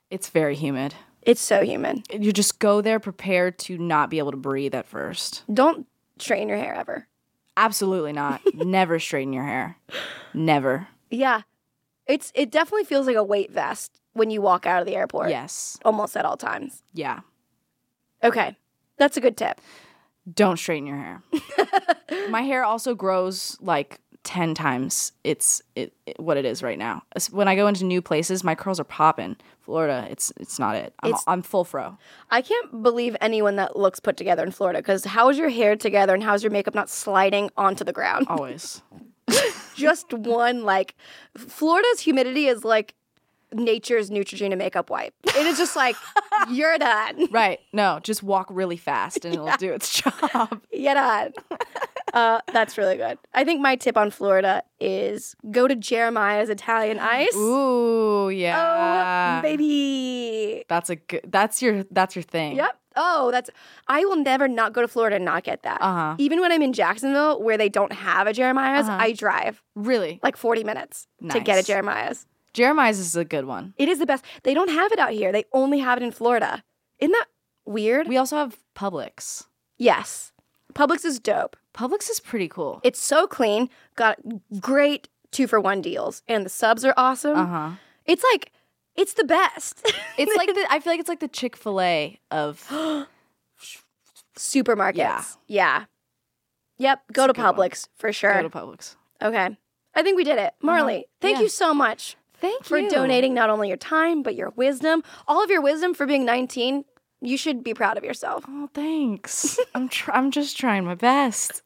It's very humid. It's so humid. You just go there prepared to not be able to breathe at first. Don't straighten your hair ever. Absolutely not. Never straighten your hair. Never. Yeah. It's It definitely feels like a weight vest when you walk out of the airport. Yes. Almost at all times. Yeah. Okay. That's a good tip. Don't straighten your hair. My hair also grows like ten times it's it, it, what it is right now. When I go into new places, my curls are popping. Florida, it's it's not it. I'm, It's- I'm full fro. I can't believe anyone that looks put together in Florida, because how is your hair together and how's your makeup not sliding onto the ground? Always. Just one, like, Florida's humidity is like nature's Neutrogena makeup wipe. It is just like, you're done. Right. No, just walk really fast and it'll do its job. You're done. Uh, that's really good. I think my tip on Florida is go to Jeremiah's Italian Ice. Ooh, yeah. Oh, baby. That's a good that's your that's your thing. Yep. Oh, that's. I will never not go to Florida and not get that. Uh-huh. Even when I'm in Jacksonville, where they don't have a Jeremiah's, Uh-huh. I drive Really? like forty minutes to get a Nice. Jeremiah's. Jeremiah's is a good one. It is the best. They don't have it out here. They only have it in Florida. Isn't that weird? We also have Publix. Yes. Publix is dope. Publix is pretty cool. It's so clean. Got great two for one deals, and the subs are awesome. Uh-huh. It's like, it's the best. It's like the I feel like it's like the Chick-fil-A of Supermarkets. Yeah. Yeah. Yep. Go a to good one. Publix for sure. go to Publix. Okay. I think we did it. Marley, thank Yeah. you so much Thank for you. donating not only your time, but your wisdom. All of your wisdom for being nineteen. You should be proud of yourself. Oh, thanks. I'm tr- I'm just trying my best.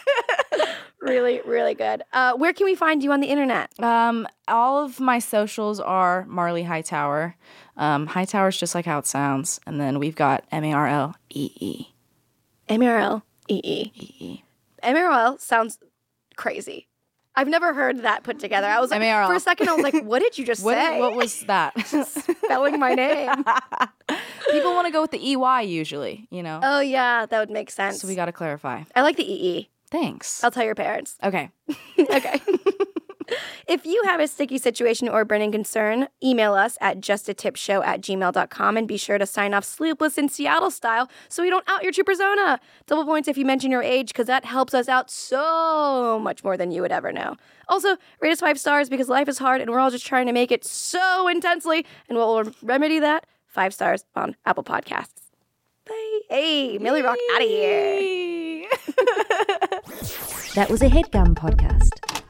Really, really good. Uh, where can we find you on the internet? Um, all of my socials are Marley Hightower. Um, Hightower is just like how it sounds, and then we've got M A R L E E. M A R L E E. E-E. M A R L sounds crazy. I've never heard that put together. I was like, M A R L. for a second, I was like, what did you just What, say? what was that? Spelling my name? People want to go with the E Y usually, you know? Oh, yeah, that would make sense. So we got to clarify. I like the E E. Thanks. I'll tell your parents. Okay. Okay. If you have a sticky situation or burning concern, email us at justatipshow at gmail dot com and be sure to sign off Sleepless in Seattle style so we don't out your true persona. Double points if you mention your age, because that helps us out so much more than you would ever know. Also, rate us five stars because life is hard and we're all just trying to make it so intensely. And what will remedy that? Five stars on Apple Podcasts. Bye. Hey, Millie Rock out of here. That was a HeadGum podcast.